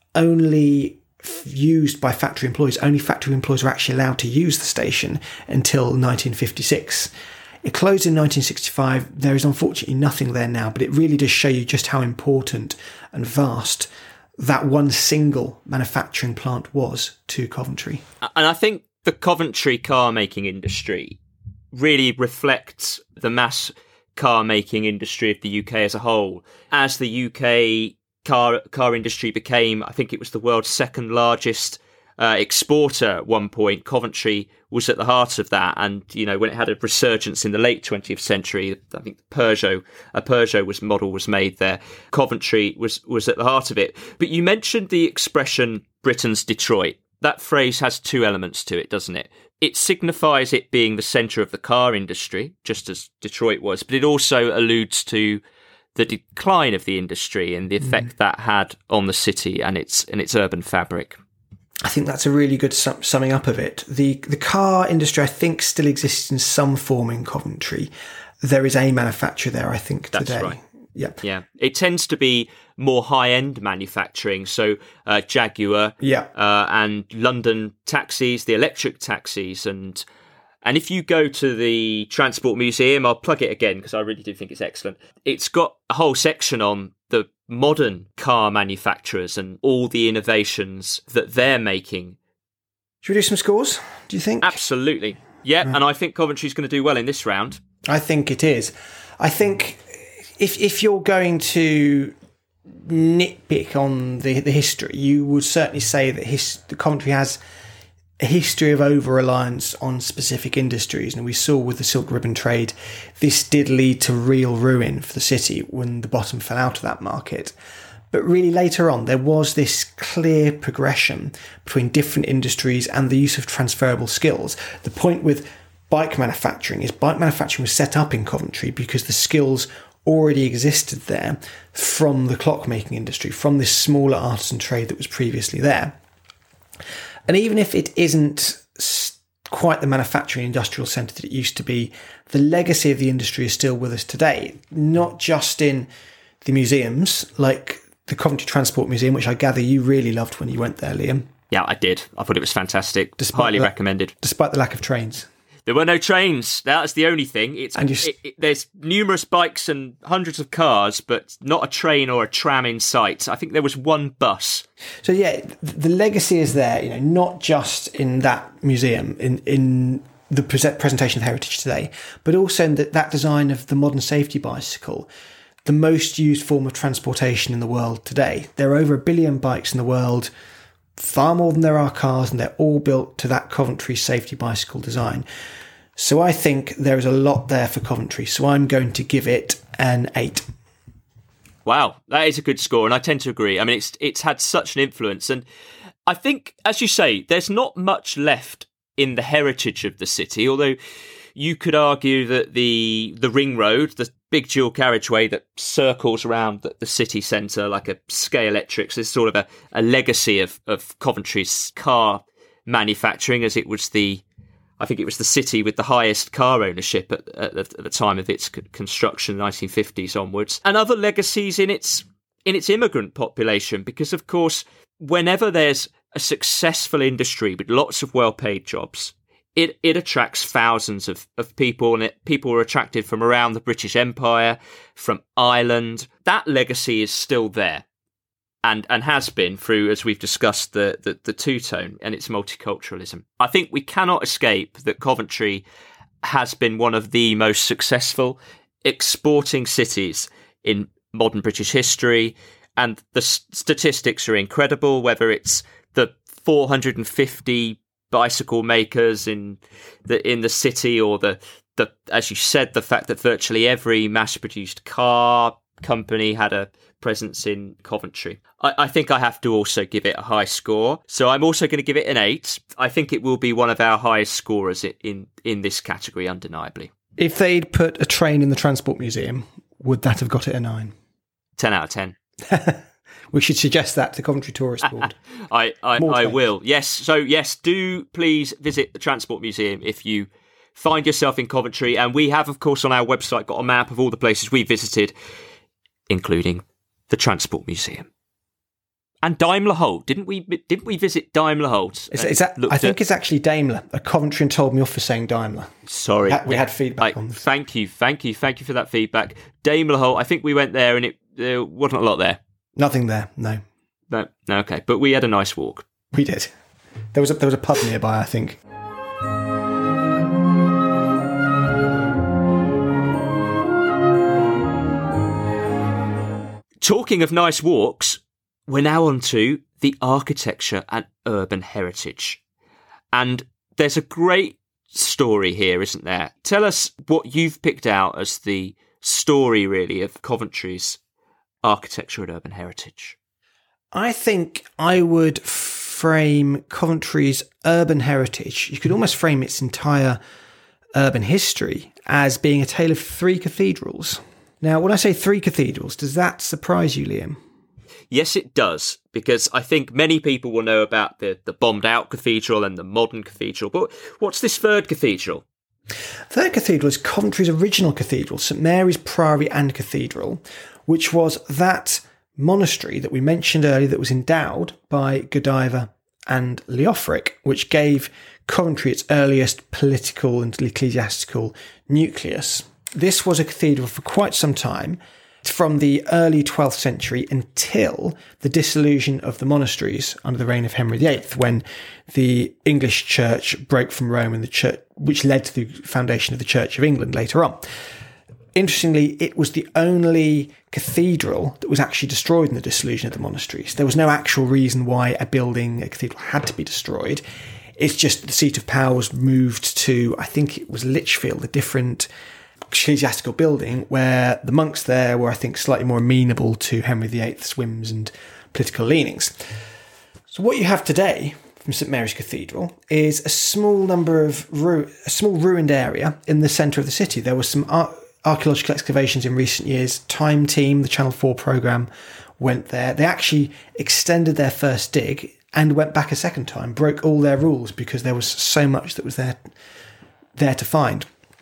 only used by factory employees. Only factory employees were actually allowed to use the station until nineteen fifty-six. It closed in nineteen sixty-five. There is unfortunately nothing there now, but it really does show you just how important and vast that one single manufacturing plant was to Coventry. And I think the Coventry car making industry really reflects the mass car making industry of the U K as a whole. As the U K car car industry became, I think it was the world's second largest uh, exporter at one point, Coventry was at the heart of that. And, you know, when it had a resurgence in the late twentieth century, I think the Peugeot, a Peugeot was model was made there. Coventry was, was at the heart of it. But you mentioned the expression Britain's Detroit. That phrase has two elements to it, doesn't it? It signifies it being the centre of the car industry, just as Detroit was, but it also alludes to the decline of the industry and the effect mm. that had on the city and its and its urban fabric. I think that's a really good sum- summing up of it. The the car industry, I think, still exists in some form in Coventry. There is a manufacturer there, I think, today. That's right. Yeah. Yeah. It tends to be more high-end manufacturing. So uh, Jaguar yeah. uh, and London taxis, the electric taxis. And and if you go to the Transport Museum, I'll plug it again because I really do think it's excellent. It's got a whole section on the modern car manufacturers and all the innovations that they're making. Should we do some scores, do you think? Absolutely. Yeah, right. And I think Coventry's going to do well in this round. I think it is. I think if if you're going to nitpick on the, the history, you would certainly say that his, the Coventry has a history of over-reliance on specific industries. And we saw with the silk ribbon trade, this did lead to real ruin for the city when the bottom fell out of that market. But really later on, there was this clear progression between different industries and the use of transferable skills. The point with bike manufacturing is bike manufacturing was set up in Coventry because the skills already existed there from the clockmaking industry, from this smaller artisan trade that was previously there. And even if it isn't quite the manufacturing industrial centre that it used to be, the legacy of the industry is still with us today, not just in the museums like the Coventry Transport Museum, which I gather you really loved when you went there, Liam. Yeah, I did. I thought it was fantastic. Despite Highly the, recommended. Despite the lack of trains. There were no trains. That's the only thing. It's and it, it, there's numerous bikes and hundreds of cars, but not a train or a tram in sight. I think there was one bus. So yeah, the legacy is there. You know, not just in that museum, in in the presentation of heritage today, but also in the, that design of the modern safety bicycle, the most used form of transportation in the world today. There are over a billion bikes in the world, far more than there are cars, and they're all built to that Coventry safety bicycle design. So I think there is a lot there for Coventry. So I'm going to give it an eight. Wow, that is a good score, and I tend to agree. I mean, it's it's had such an influence, and I think, as you say, there's not much left in the heritage of the city, although you could argue that the the ring road, the big dual carriageway that circles around the, the city centre like a Scalextric, is sort of a, a legacy of, of Coventry's car manufacturing, as it was the, I think it was the city with the highest car ownership at, at, the, at the time of its construction, nineteen fifties onwards, and other legacies in its in its immigrant population, because of course, whenever there's a successful industry with lots of well-paid jobs, It it attracts thousands of, of people, and it, people are attracted from around the British Empire, from Ireland. That legacy is still there. and and has been through, as we've discussed, the, the, the two-tone and its multiculturalism. I think we cannot escape that Coventry has been one of the most successful exporting cities in modern British history, and the s- statistics are incredible, whether it's the four hundred fifty bicycle makers in the in the city, or the, the as you said, the fact that virtually every mass-produced car company had a presence in Coventry. I, I think I have to also give it a high score. So I'm also going to give it an eight. I think it will be one of our highest scorers in, in this category, undeniably. If they'd put a train in the Transport Museum, would that have got it a nine? ten out of ten. We should suggest that to Coventry Tourist Board. I, I, I will. Yes. So, yes, do please visit the Transport Museum if you find yourself in Coventry. And we have, of course, on our website got a map of all the places we visited, including the Transport Museum. And Daimler Holt. Didn't we Didn't we visit Daimler Holt? Is, is that, I think at, it's actually Daimler. A Coventry told me off for saying Daimler. Sorry. We had, we had feedback I, on this. Thank you, thank you, thank you for that feedback. Daimler Holt, I think we went there and it there wasn't a lot there. Nothing there, no. No, no, okay. But we had a nice walk. We did. There was a, there was a pub nearby, I think. Talking of nice walks, we're now on to the architecture and urban heritage. And there's a great story here, isn't there? Tell us what you've picked out as the story, really, of Coventry's architecture and urban heritage. I think I would frame Coventry's urban heritage, you could almost frame its entire urban history, as being a tale of three cathedrals. Now, when I say three cathedrals, does that surprise you, Liam? Yes, it does, because I think many people will know about the, the bombed-out cathedral and the modern cathedral. But what's this third cathedral? Third cathedral is Coventry's original cathedral, St Mary's Priory and Cathedral, which was that monastery that we mentioned earlier that was endowed by Godiva and Leofric, which gave Coventry its earliest political and ecclesiastical nucleus. This was a cathedral for quite some time, from the early twelfth century until the dissolution of the monasteries under the reign of Henry the Eighth, when the English Church broke from Rome, and the church, which led to the foundation of the Church of England later on. Interestingly, it was the only cathedral that was actually destroyed in the dissolution of the monasteries. There was no actual reason why a building, a cathedral, had to be destroyed. It's just the seat of power was moved to, I think it was Lichfield, a different ecclesiastical building, where the monks there were, I think, slightly more amenable to Henry the Eighth's whims and political leanings. So what you have today from St Mary's Cathedral is a small number of ru- a small ruined area in the centre of the city. There was some ar- archaeological excavations in recent years. Time Team, the Channel four programme, went there. They actually extended their first dig and went back a second time, broke all their rules because there was so much that was there there to find.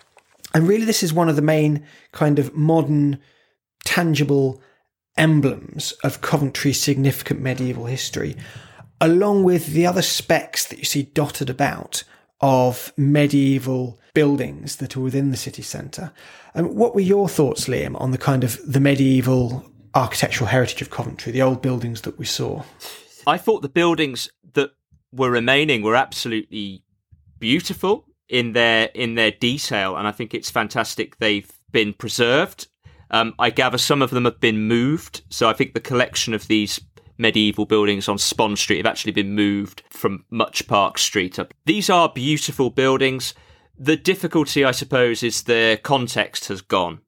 And really, this is one of the main kind of modern, tangible emblems of Coventry's significant medieval history, along with the other specks that you see dotted about of medieval buildings that are within the city centre. And what were your thoughts, Liam, on the kind of the medieval architectural heritage of Coventry, the old buildings that we saw? I thought the buildings that were remaining were absolutely beautiful in their in their detail, and I think it's fantastic they've been preserved. Um, I gather some of them have been moved, so I think the collection of these medieval buildings on Spon Street have actually been moved from Much Park Street up. These are beautiful buildings. The difficulty, I suppose, is the context has gone.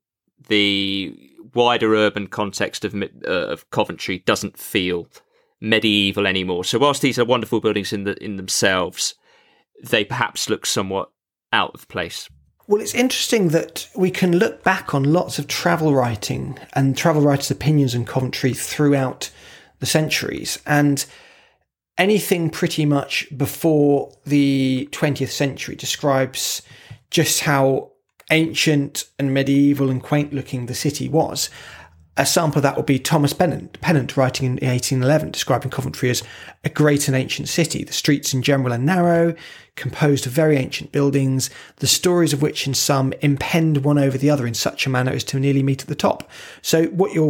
The wider urban context of uh, of Coventry doesn't feel medieval anymore. So whilst these are wonderful buildings in the in themselves, they perhaps look somewhat out of place. Well, it's interesting that we can look back on lots of travel writing and travel writers' opinions on Coventry throughout the centuries, and anything pretty much before the twentieth century describes just how ancient and medieval and quaint looking the city was. A sample of that would be Thomas Pennant, Pennant writing in eighteen eleven, describing Coventry as a great and ancient city. The streets in general are narrow, composed of very ancient buildings, the stories of which in some impend one over the other in such a manner as to nearly meet at the top. So what you're mm.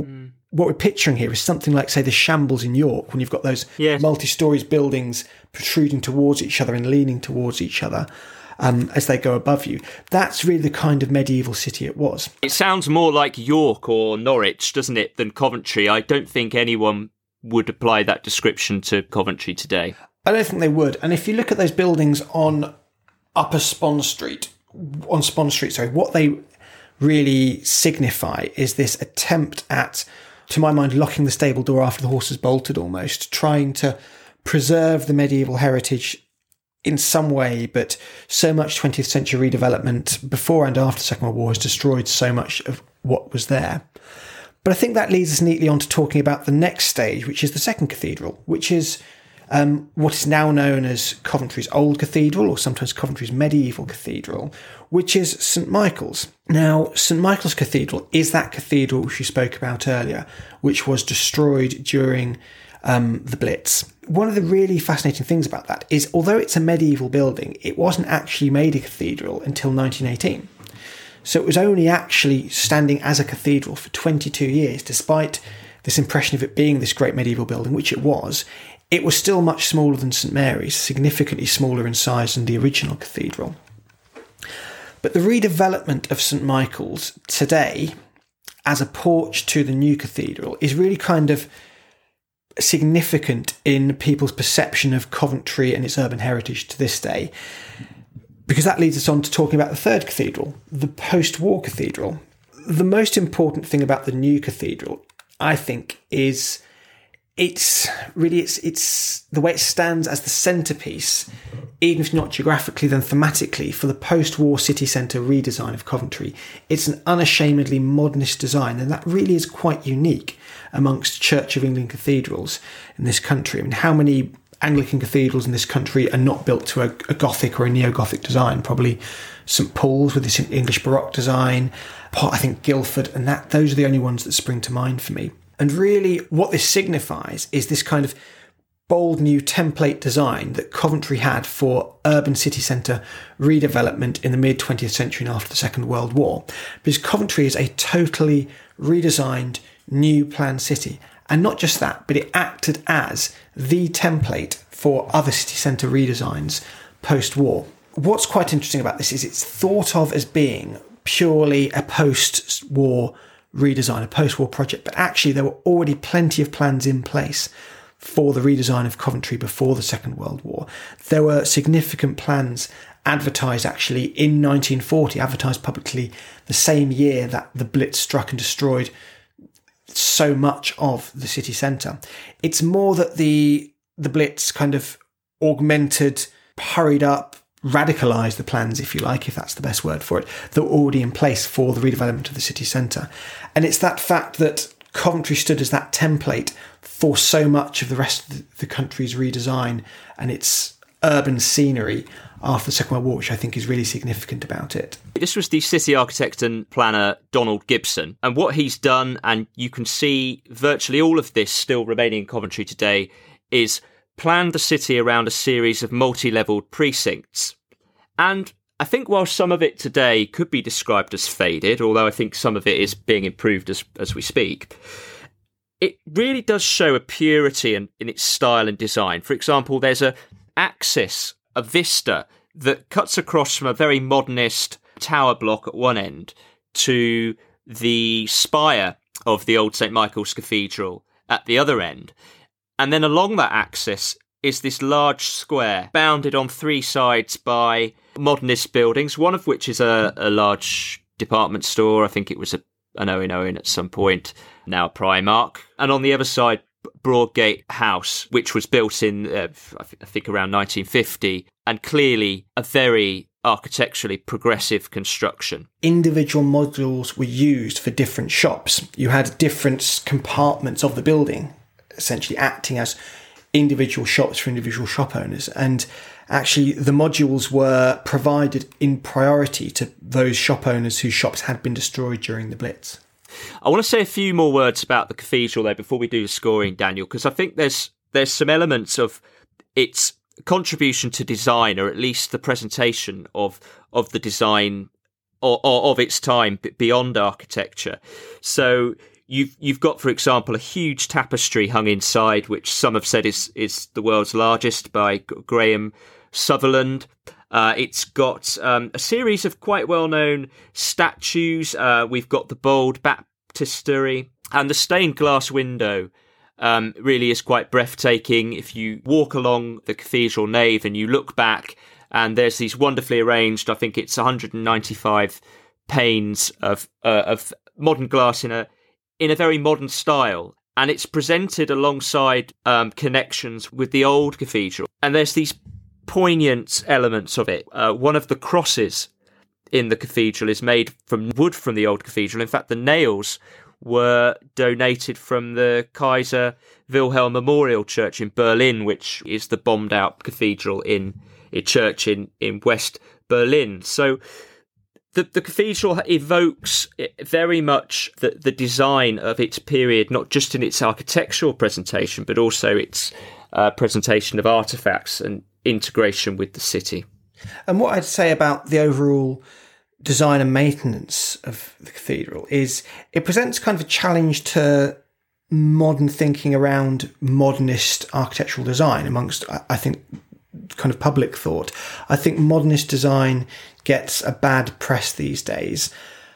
what we're picturing here is something like, say, the Shambles in York, when you've got those yes. multi-stories buildings protruding towards each other and leaning towards each other um, as they go above you. That's really the kind of medieval city it was. It sounds more like York or Norwich, doesn't it, than Coventry. I don't think anyone would apply that description to Coventry today. I don't think they would. And if you look at those buildings on Upper Spon Street, on Spon Street, sorry, what they really signify is this attempt at, to my mind, locking the stable door after the horse has bolted almost, trying to preserve the medieval heritage in some way, but so much twentieth century redevelopment before and after the Second World War has destroyed so much of what was there. But I think that leads us neatly on to talking about the next stage, which is the second cathedral, which is um, what is now known as Coventry's Old Cathedral, or sometimes Coventry's Medieval Cathedral, which is St Michael's. Now, St Michael's Cathedral is that cathedral which we spoke about earlier, which was destroyed during um, the Blitz. One of the really fascinating things about that is, although it's a medieval building, it wasn't actually made a cathedral until nineteen eighteen. So it was only actually standing as a cathedral for twenty-two years, despite this impression of it being this great medieval building, which it was. It was still much smaller than St Mary's, significantly smaller in size than the original cathedral. But the redevelopment of St Michael's today as a porch to the new cathedral is really kind of significant in people's perception of Coventry and its urban heritage to this day, because that leads us on to talking about the third cathedral, the post-war cathedral. The most important thing about the new cathedral, I think, is it's really it's it's the way it stands as the centrepiece, even if not geographically, then thematically, for the post-war city centre redesign of Coventry. It's an unashamedly modernist design, and that really is quite unique amongst Church of England cathedrals in this country. I mean, how many Anglican cathedrals in this country are not built to a, a Gothic or a Neo-Gothic design? Probably St Paul's with this English Baroque design, I think Guildford, and that those are the only ones that spring to mind for me. And really what this signifies is this kind of bold new template design that Coventry had for urban city centre redevelopment in the mid-twentieth century and after the Second World War. Because Coventry is a totally redesigned new planned city. And not just that, but it acted as the template for other city centre redesigns post-war. What's quite interesting about this is it's thought of as being purely a post-war redesign, a post-war project, but actually there were already plenty of plans in place for the redesign of Coventry before the Second World War. There were significant plans advertised actually in nineteen forty, advertised publicly the same year that the Blitz struck and destroyed so much of the city centre. It's more that the the Blitz kind of augmented, hurried up, radicalised the plans, if you like, if that's the best word for it, that were already in place for the redevelopment of the city centre. And it's that fact that Coventry stood as that template for so much of the rest of the country's redesign and its urban scenery after the Second World War, which I think is really significant about it. This was the city architect and planner Donald Gibson, and what he's done, and you can see virtually all of this still remaining in Coventry today, is planned the city around a series of multi-levelled precincts. And I think while some of it today could be described as faded, although I think some of it is being improved as, as we speak, it really does show a purity in, in its style and design. For example, there's a axis, a vista, that cuts across from a very modernist tower block at one end to the spire of the old St Michael's Cathedral at the other end. And then along that axis is this large square bounded on three sides by modernist buildings, one of which is a, a large department store. I think it was a, an Owen Owen at some point, now a Primark. And on the other side, Broadgate House, which was built in, uh, I think, around nineteen fifty, and clearly a very architecturally progressive construction. Individual modules were used for different shops. You had different compartments of the building, essentially acting as individual shops for individual shop owners. And actually, the modules were provided in priority to those shop owners whose shops had been destroyed during the Blitz. I want to say a few more words about the cathedral, though, before we do the scoring, Daniel, because I think there's there's some elements of its contribution to design, or at least the presentation of of the design or, or of its time beyond architecture. So You've you've got, for example, a huge tapestry hung inside, which some have said is is the world's largest, by Graham Sutherland. Uh, it's got um, a series of quite well-known statues. Uh, we've got the bold baptistery, and the stained glass window um, really is quite breathtaking. If you walk along the cathedral nave and you look back, and there's these wonderfully arranged, I think it's one hundred ninety-five panes of uh, of modern glass in a in a very modern style, and it's presented alongside um, connections with the old cathedral. And there's these poignant elements of it. Uh, one of the crosses in the cathedral is made from wood from the old cathedral. In fact, the nails were donated from the Kaiser Wilhelm Memorial Church in Berlin, which is the bombed out cathedral in a church in, in West Berlin. So the, the cathedral evokes very much the, the design of its period, not just in its architectural presentation, but also its uh, presentation of artefacts and integration with the city. And what I'd say about the overall design and maintenance of the cathedral is it presents kind of a challenge to modern thinking around modernist architectural design amongst, I think, kind of public thought. I think modernist design gets a bad press these days,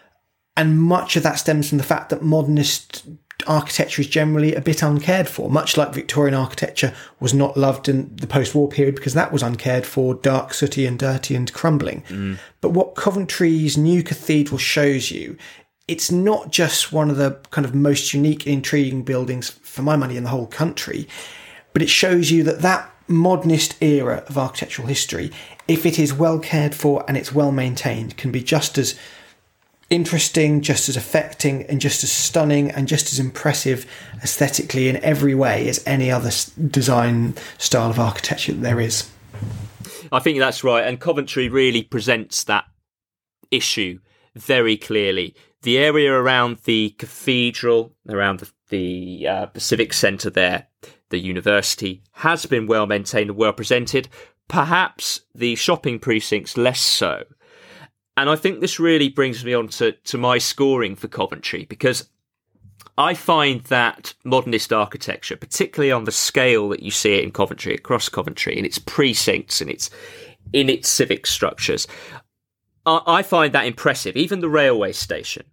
and much of that stems from the fact that modernist architecture is generally a bit uncared for, much like Victorian architecture was not loved in the post-war period because that was uncared for, dark, sooty and dirty and crumbling. Mm. But what Coventry's new cathedral shows you, it's not just one of the kind of most unique and intriguing buildings, for my money, in the whole country, but it shows you that that modernist era of architectural history, if it is well cared for and it's well maintained, can be just as interesting, just as affecting, and just as stunning and just as impressive aesthetically in every way as any other design style of architecture that there is. I think that's right, and Coventry really presents that issue very clearly. The area around the cathedral, around the, the, uh, the civic centre there, the university, has been well maintained and well presented. Perhaps the shopping precincts less so. And I think this really brings me on to, to my scoring for Coventry, because I find that modernist architecture, particularly on the scale that you see it in Coventry, across Coventry, in its precincts and its in its civic structures, I, I find that impressive. Even the railway station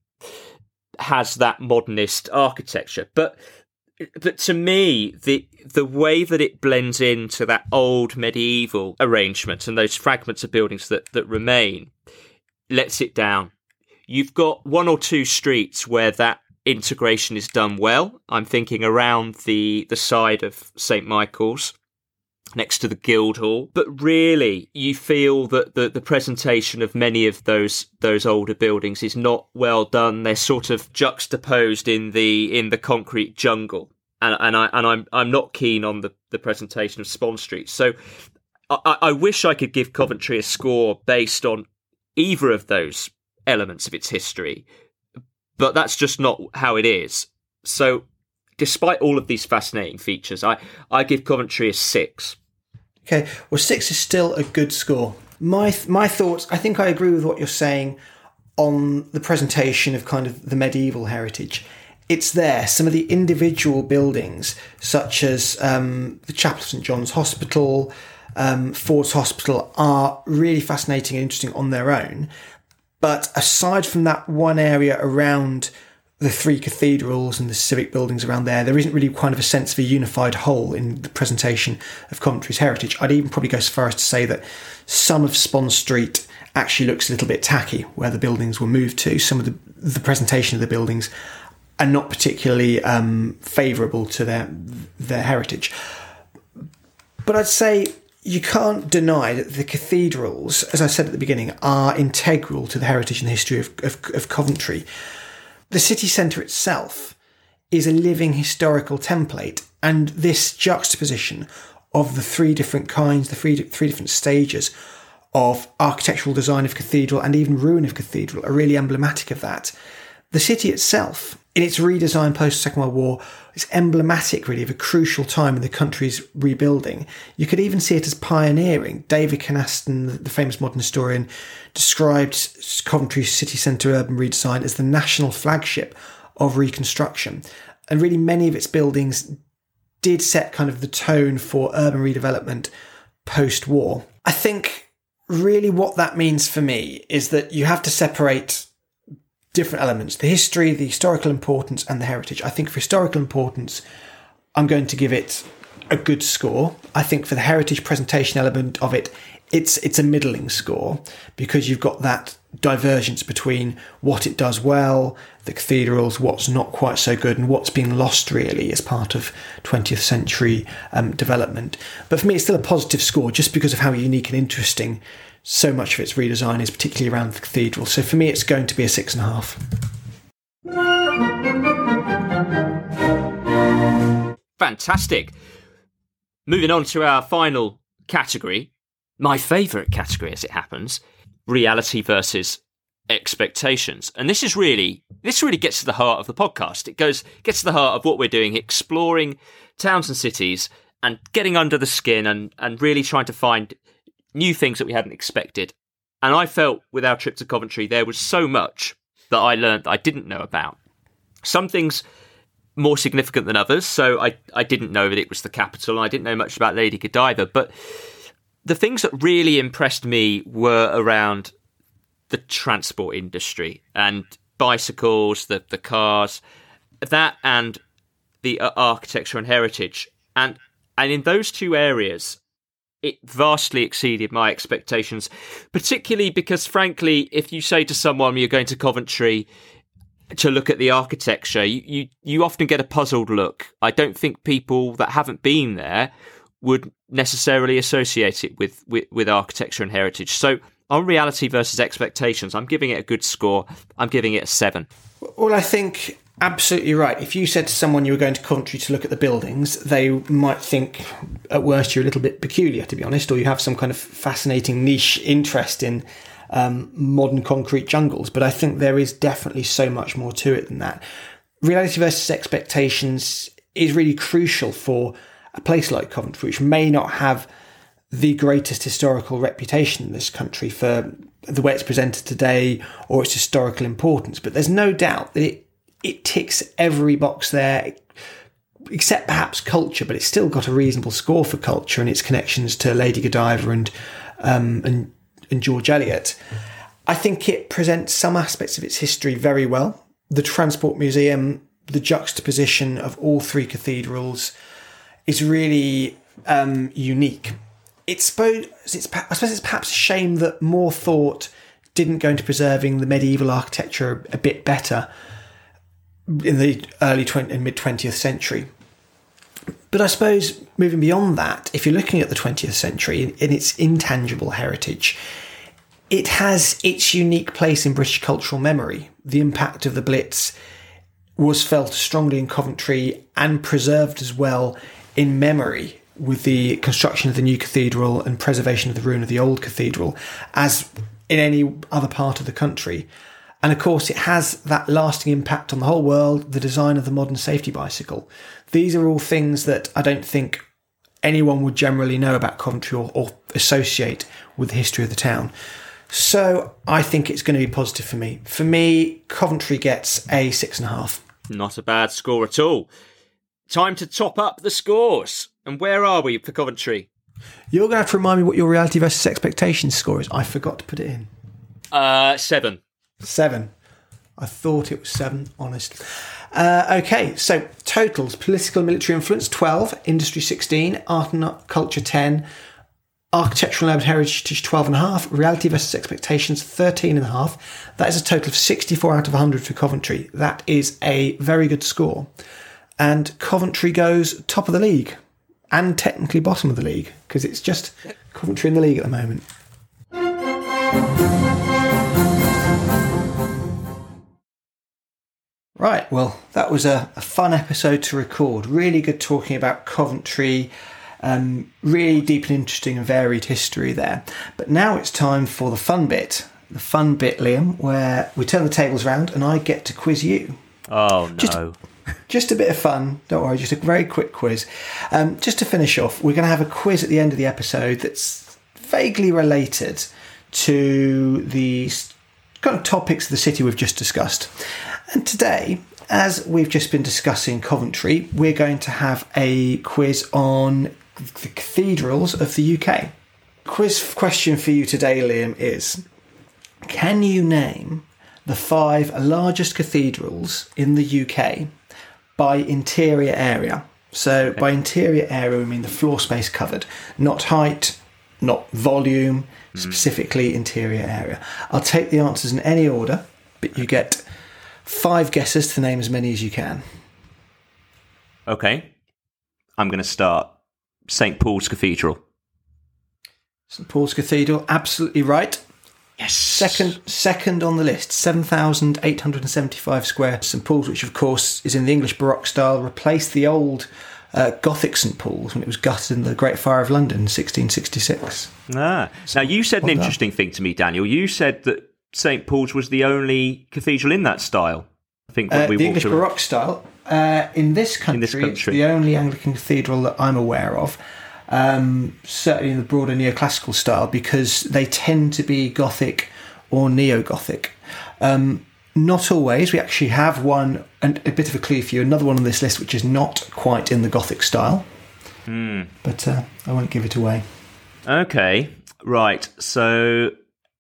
has that modernist architecture. But but to me, the the way that it blends into that old medieval arrangement and those fragments of buildings that, that remain lets it down. You've got one or two streets where that integration is done well. I'm thinking around the, the side of Saint Michael's, next to the Guildhall. But really, you feel that the, the presentation of many of those those older buildings is not well done. They're sort of juxtaposed in the in the concrete jungle. And and I and I'm I'm not keen on the, the presentation of Spon Street. So I, I wish I could give Coventry a score based on either of those elements of its history, but that's just not how it is. So despite all of these fascinating features, I, I give Coventry a six. Okay, well, six is still a good score. My my thoughts, I think I agree with what you're saying on the presentation of kind of the medieval heritage. It's there. Some of the individual buildings, such as um, the Chapel of St John's Hospital, Um, Ford's Hospital, are really fascinating and interesting on their own. But aside from that one area around the three cathedrals and the civic buildings around there, there isn't really kind of a sense of a unified whole in the presentation of Coventry's heritage. I'd even probably go so far as to say that some of Spon Street actually looks a little bit tacky where the buildings were moved to. Some of the, the presentation of the buildings are not particularly um, favourable to their their heritage. But I'd say you can't deny that the cathedrals, as I said at the beginning, are integral to the heritage and the history of, of, of Coventry. The city centre itself is a living historical template, and this juxtaposition of the three different kinds, the three, three different stages of architectural design of cathedral and even ruin of cathedral are really emblematic of that. The city itself, in its redesign post-Second World War, is emblematic, really, of a crucial time in the country's rebuilding. You could even see it as pioneering. David Kynaston, the famous modern historian, described Coventry's city centre urban redesign as the national flagship of reconstruction. And really many of its buildings did set kind of the tone for urban redevelopment post-war. I think really what that means for me is that you have to separate different elements, the history, the historical importance and the heritage. I think for historical importance, I'm going to give it a good score. I think for the heritage presentation element of it, it's it's a middling score, because you've got that divergence between what it does well, the cathedrals, what's not quite so good, and what's been lost really as part of twentieth century um, development. But for me, it's still a positive score just because of how unique and interesting so much of its redesign is, particularly around the cathedral. So for me, it's going to be a six and a half. Fantastic. Moving on to our final category, my favourite category as it happens, reality versus expectations. And this is really, this really gets to the heart of the podcast. It goes, gets to the heart of what we're doing, exploring towns and cities and getting under the skin and, and really trying to find new things that we hadn't expected. And I felt with our trip to Coventry, there was so much that I learned that I didn't know about. Some things more significant than others. So I, I didn't know that it was the capital, and I didn't know much about Lady Godiva. But the things that really impressed me were around the transport industry and bicycles, the, the cars, that and the uh, architecture and heritage. And and in those two areas, it vastly exceeded my expectations, particularly because, frankly, if you say to someone you're going to Coventry to look at the architecture, you, you, you often get a puzzled look. I don't think people that haven't been there would necessarily associate it with, with, with architecture and heritage. So on reality versus expectations, I'm giving it a good score. I'm giving it a seven. Well, I think absolutely right. If you said to someone you were going to Coventry to look at the buildings, they might think at worst you're a little bit peculiar, to be honest, or you have some kind of fascinating niche interest in um, modern concrete jungles. But I think there is definitely so much more to it than that. Reality versus expectations is really crucial for a place like Coventry, which may not have the greatest historical reputation in this country for the way it's presented today or its historical importance. But there's no doubt that it, it ticks every box there, except perhaps culture, but it's still got a reasonable score for culture and its connections to Lady Godiva and, um, and, and George Eliot. I think it presents some aspects of its history very well. The Transport Museum, the juxtaposition of all three cathedrals is really um, unique. It's suppose it's I suppose it's perhaps a shame that more thought didn't go into preserving the medieval architecture a bit better in the early twentieth and mid twentieth century. But I suppose moving beyond that, if you're looking at the twentieth century in its intangible heritage, it has its unique place in British cultural memory. The impact of the Blitz was felt strongly in Coventry and preserved as well in memory, with the construction of the new cathedral and preservation of the ruin of the old cathedral, as in any other part of the country. And of course, it has that lasting impact on the whole world, the design of the modern safety bicycle. These are all things that I don't think anyone would generally know about Coventry or, or associate with the history of the town. So I think it's going to be positive for me. For me, Coventry gets a six and a half. Not a bad score at all. Time to top up the scores. And where are we for Coventry? You're going to have to remind me what your reality versus expectations score is. I forgot to put it in. Uh, seven. Seven. I thought it was seven, honest. Uh, okay, so totals. Political and military influence, twelve. Industry, sixteen. Art and culture, ten. Architectural and urban heritage, twelve and a half. Reality versus expectations, thirteen and a half. That is a total of sixty-four out of one hundred for Coventry. That is a very good score. And Coventry goes top of the league. And technically bottom of the league, because it's just Coventry in the league at the moment. Right, well, that was a, a fun episode to record. Really good talking about Coventry. Um, really deep and interesting and varied history there. But now it's time for the fun bit. The fun bit, Liam, where we turn the tables round and I get to quiz you. Oh, no. Just, Just a bit of fun, don't worry, just a very quick quiz. Um, just to finish off, we're going to have a quiz at the end of the episode that's vaguely related to the kind of topics of the city we've just discussed. And today, as we've just been discussing Coventry, we're going to have a quiz on the cathedrals of the U K. Quiz question for you today, Liam, is can you name the five largest cathedrals in the U K by interior area? So okay. By interior area, we mean the floor space covered, not height, not volume, mm. specifically interior area. I'll take the answers in any order, but you get five guesses to name as many as you can. Okay. I'm going to start. Saint Paul's Cathedral. Saint Paul's Cathedral, absolutely right. Yes. Second second on the list, seven thousand eight hundred seventy-five square Saint Paul's, which of course is in the English Baroque style, replaced the old uh, Gothic Saint Paul's when it was gutted in the Great Fire of London in sixteen sixty-six. Ah. Now, you said an interesting thing to me, Daniel. You said that Saint Paul's was the only cathedral in that style. I think when uh, we the English around. Baroque style. Uh, in, this country, in this country, it's the only Anglican cathedral that I'm aware of. Um, certainly in the broader neoclassical style, because they tend to be Gothic or neo-Gothic. Um, not always. We actually have one, and a bit of a clue for you, another one on this list which is not quite in the Gothic style. Mm. But uh, I won't give it away. Okay, right. So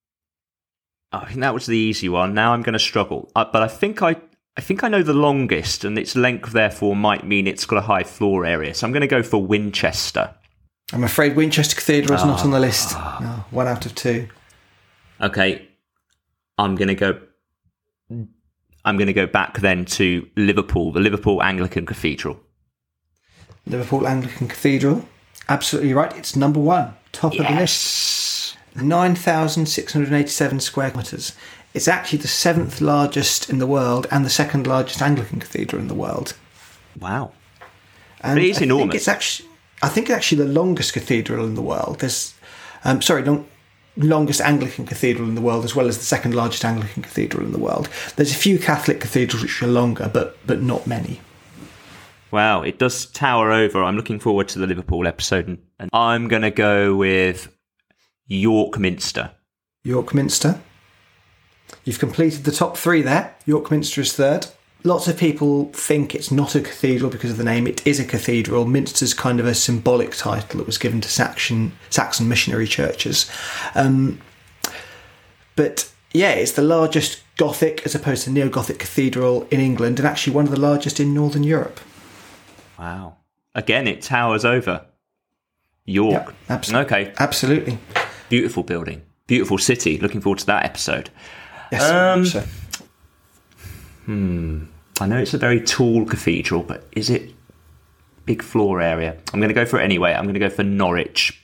I think that was the easy one. Now I'm going to struggle. Uh, but I think I, I think I know the longest, and its length therefore might mean it's got a high floor area. So I'm going to go for Winchester. I'm afraid Winchester Cathedral is oh. not on the list. Oh. No, one out of two. Okay, I'm going to go. I'm going to go back then to Liverpool, the Liverpool Anglican Cathedral. Liverpool Anglican Cathedral, absolutely right. It's number one, top yes. of the list. nine thousand six hundred eighty-seven square metres. It's actually the seventh largest in the world and the second largest Anglican cathedral in the world. Wow, and but it is I enormous. Think it's actually. I think it's actually the longest cathedral in the world. There's, um, sorry, long, longest Anglican cathedral in the world, as well as the second largest Anglican cathedral in the world. There's a few Catholic cathedrals which are longer, but but not many. Wow, it does tower over. I'm looking forward to the Liverpool episode, and, and I'm going to go with York Minster. York Minster. You've completed the top three there. York Minster is third. Lots of people think it's not a cathedral because of the name. It is a cathedral. Minster's kind of a symbolic title that was given to Saxon, Saxon missionary churches. Um, but yeah, it's the largest Gothic as opposed to neo-Gothic cathedral in England, and actually one of the largest in Northern Europe. Wow. Again, it towers over York. Yeah, absolutely. Okay. Absolutely. Beautiful building. Beautiful city. Looking forward to that episode. Yes, um, so. Hmm. I know it's a very tall cathedral, but is it big floor area? I'm going to go for it anyway. I'm going to go for Norwich.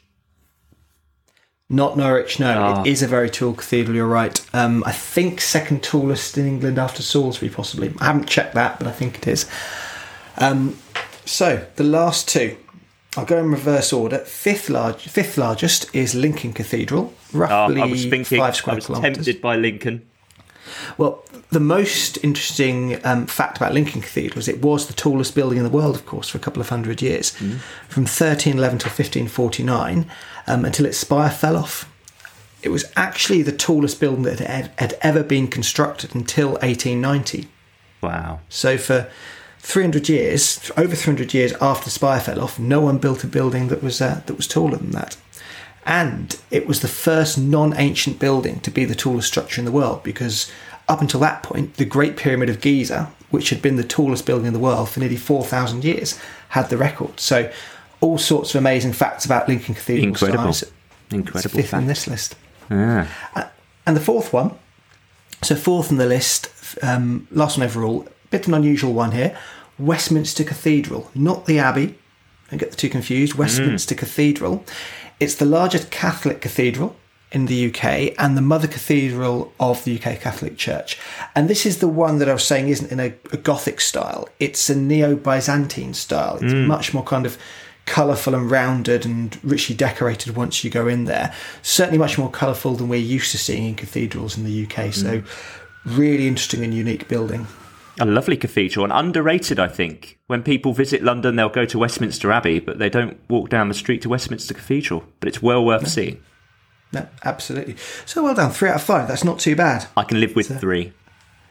Not Norwich, no. Oh. It is a very tall cathedral, you're right. Um, I think second tallest in England after Salisbury, possibly. I haven't checked that, but I think it is. Um, so, the last two. I'll go in reverse order. Fifth, large, fifth largest is Lincoln Cathedral, roughly oh, I was thinking, five square I was kilometres. tempted by Lincoln. Well, the most interesting um, fact about Lincoln Cathedral is it was the tallest building in the world, of course, for a couple of hundred years, mm. from thirteen eleven to fifteen forty-nine, um, until its spire fell off. It was actually the tallest building that had, had ever been constructed until eighteen ninety. Wow. So for three hundred years, over three hundred years after the spire fell off, no one built a building that was uh, that was taller than that. And it was the first non-ancient building to be the tallest structure in the world, because up until that point, the Great Pyramid of Giza, which had been the tallest building in the world for nearly four thousand years, had the record. So all sorts of amazing facts about Lincoln Cathedral. Incredible. Size. Incredible It's fifth fact. on this list. Ah. Uh, and the fourth one, so fourth on the list, um, last one overall, a bit of an unusual one here, Westminster Cathedral, not the Abbey. Don't get the two confused. Westminster mm. Cathedral. It's the largest Catholic cathedral in the U K and the mother cathedral of the U K Catholic Church. And this is the one that I was saying isn't in a, a Gothic style. It's a Neo-Byzantine style. It's mm. much more kind of colourful and rounded and richly decorated once you go in there. Certainly much more colourful than we're used to seeing in cathedrals in the U K. So mm. really interesting and unique building. A lovely cathedral, and underrated, I think. When people visit London, they'll go to Westminster Abbey, but they don't walk down the street to Westminster Cathedral. But it's well worth no. seeing. No, absolutely. So well done. Three out of five. That's not too bad. I can live with so, three.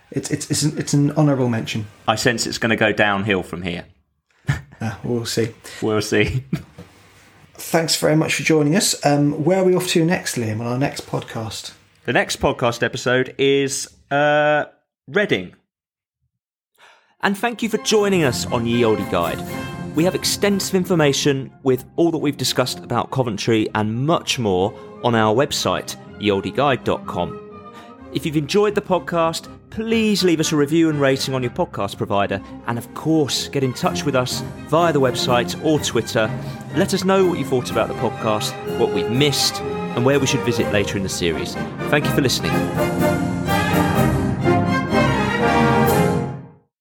It's it's it's an, it's an honourable mention. I sense it's going to go downhill from here. Uh, we'll see. We'll see. Thanks very much for joining us. Um, where are we off to next, Liam, on our next podcast? The next podcast episode is uh, Reading. And thank you for joining us on Ye Olde Guide. We have extensive information with all that we've discussed about Coventry and much more on our website, ye olde guide dot com. If you've enjoyed the podcast, please leave us a review and rating on your podcast provider, and of course get in touch with us via the website or Twitter. Let us know what you thought about the podcast, what we've missed, and where we should visit later in the series. Thank you for listening.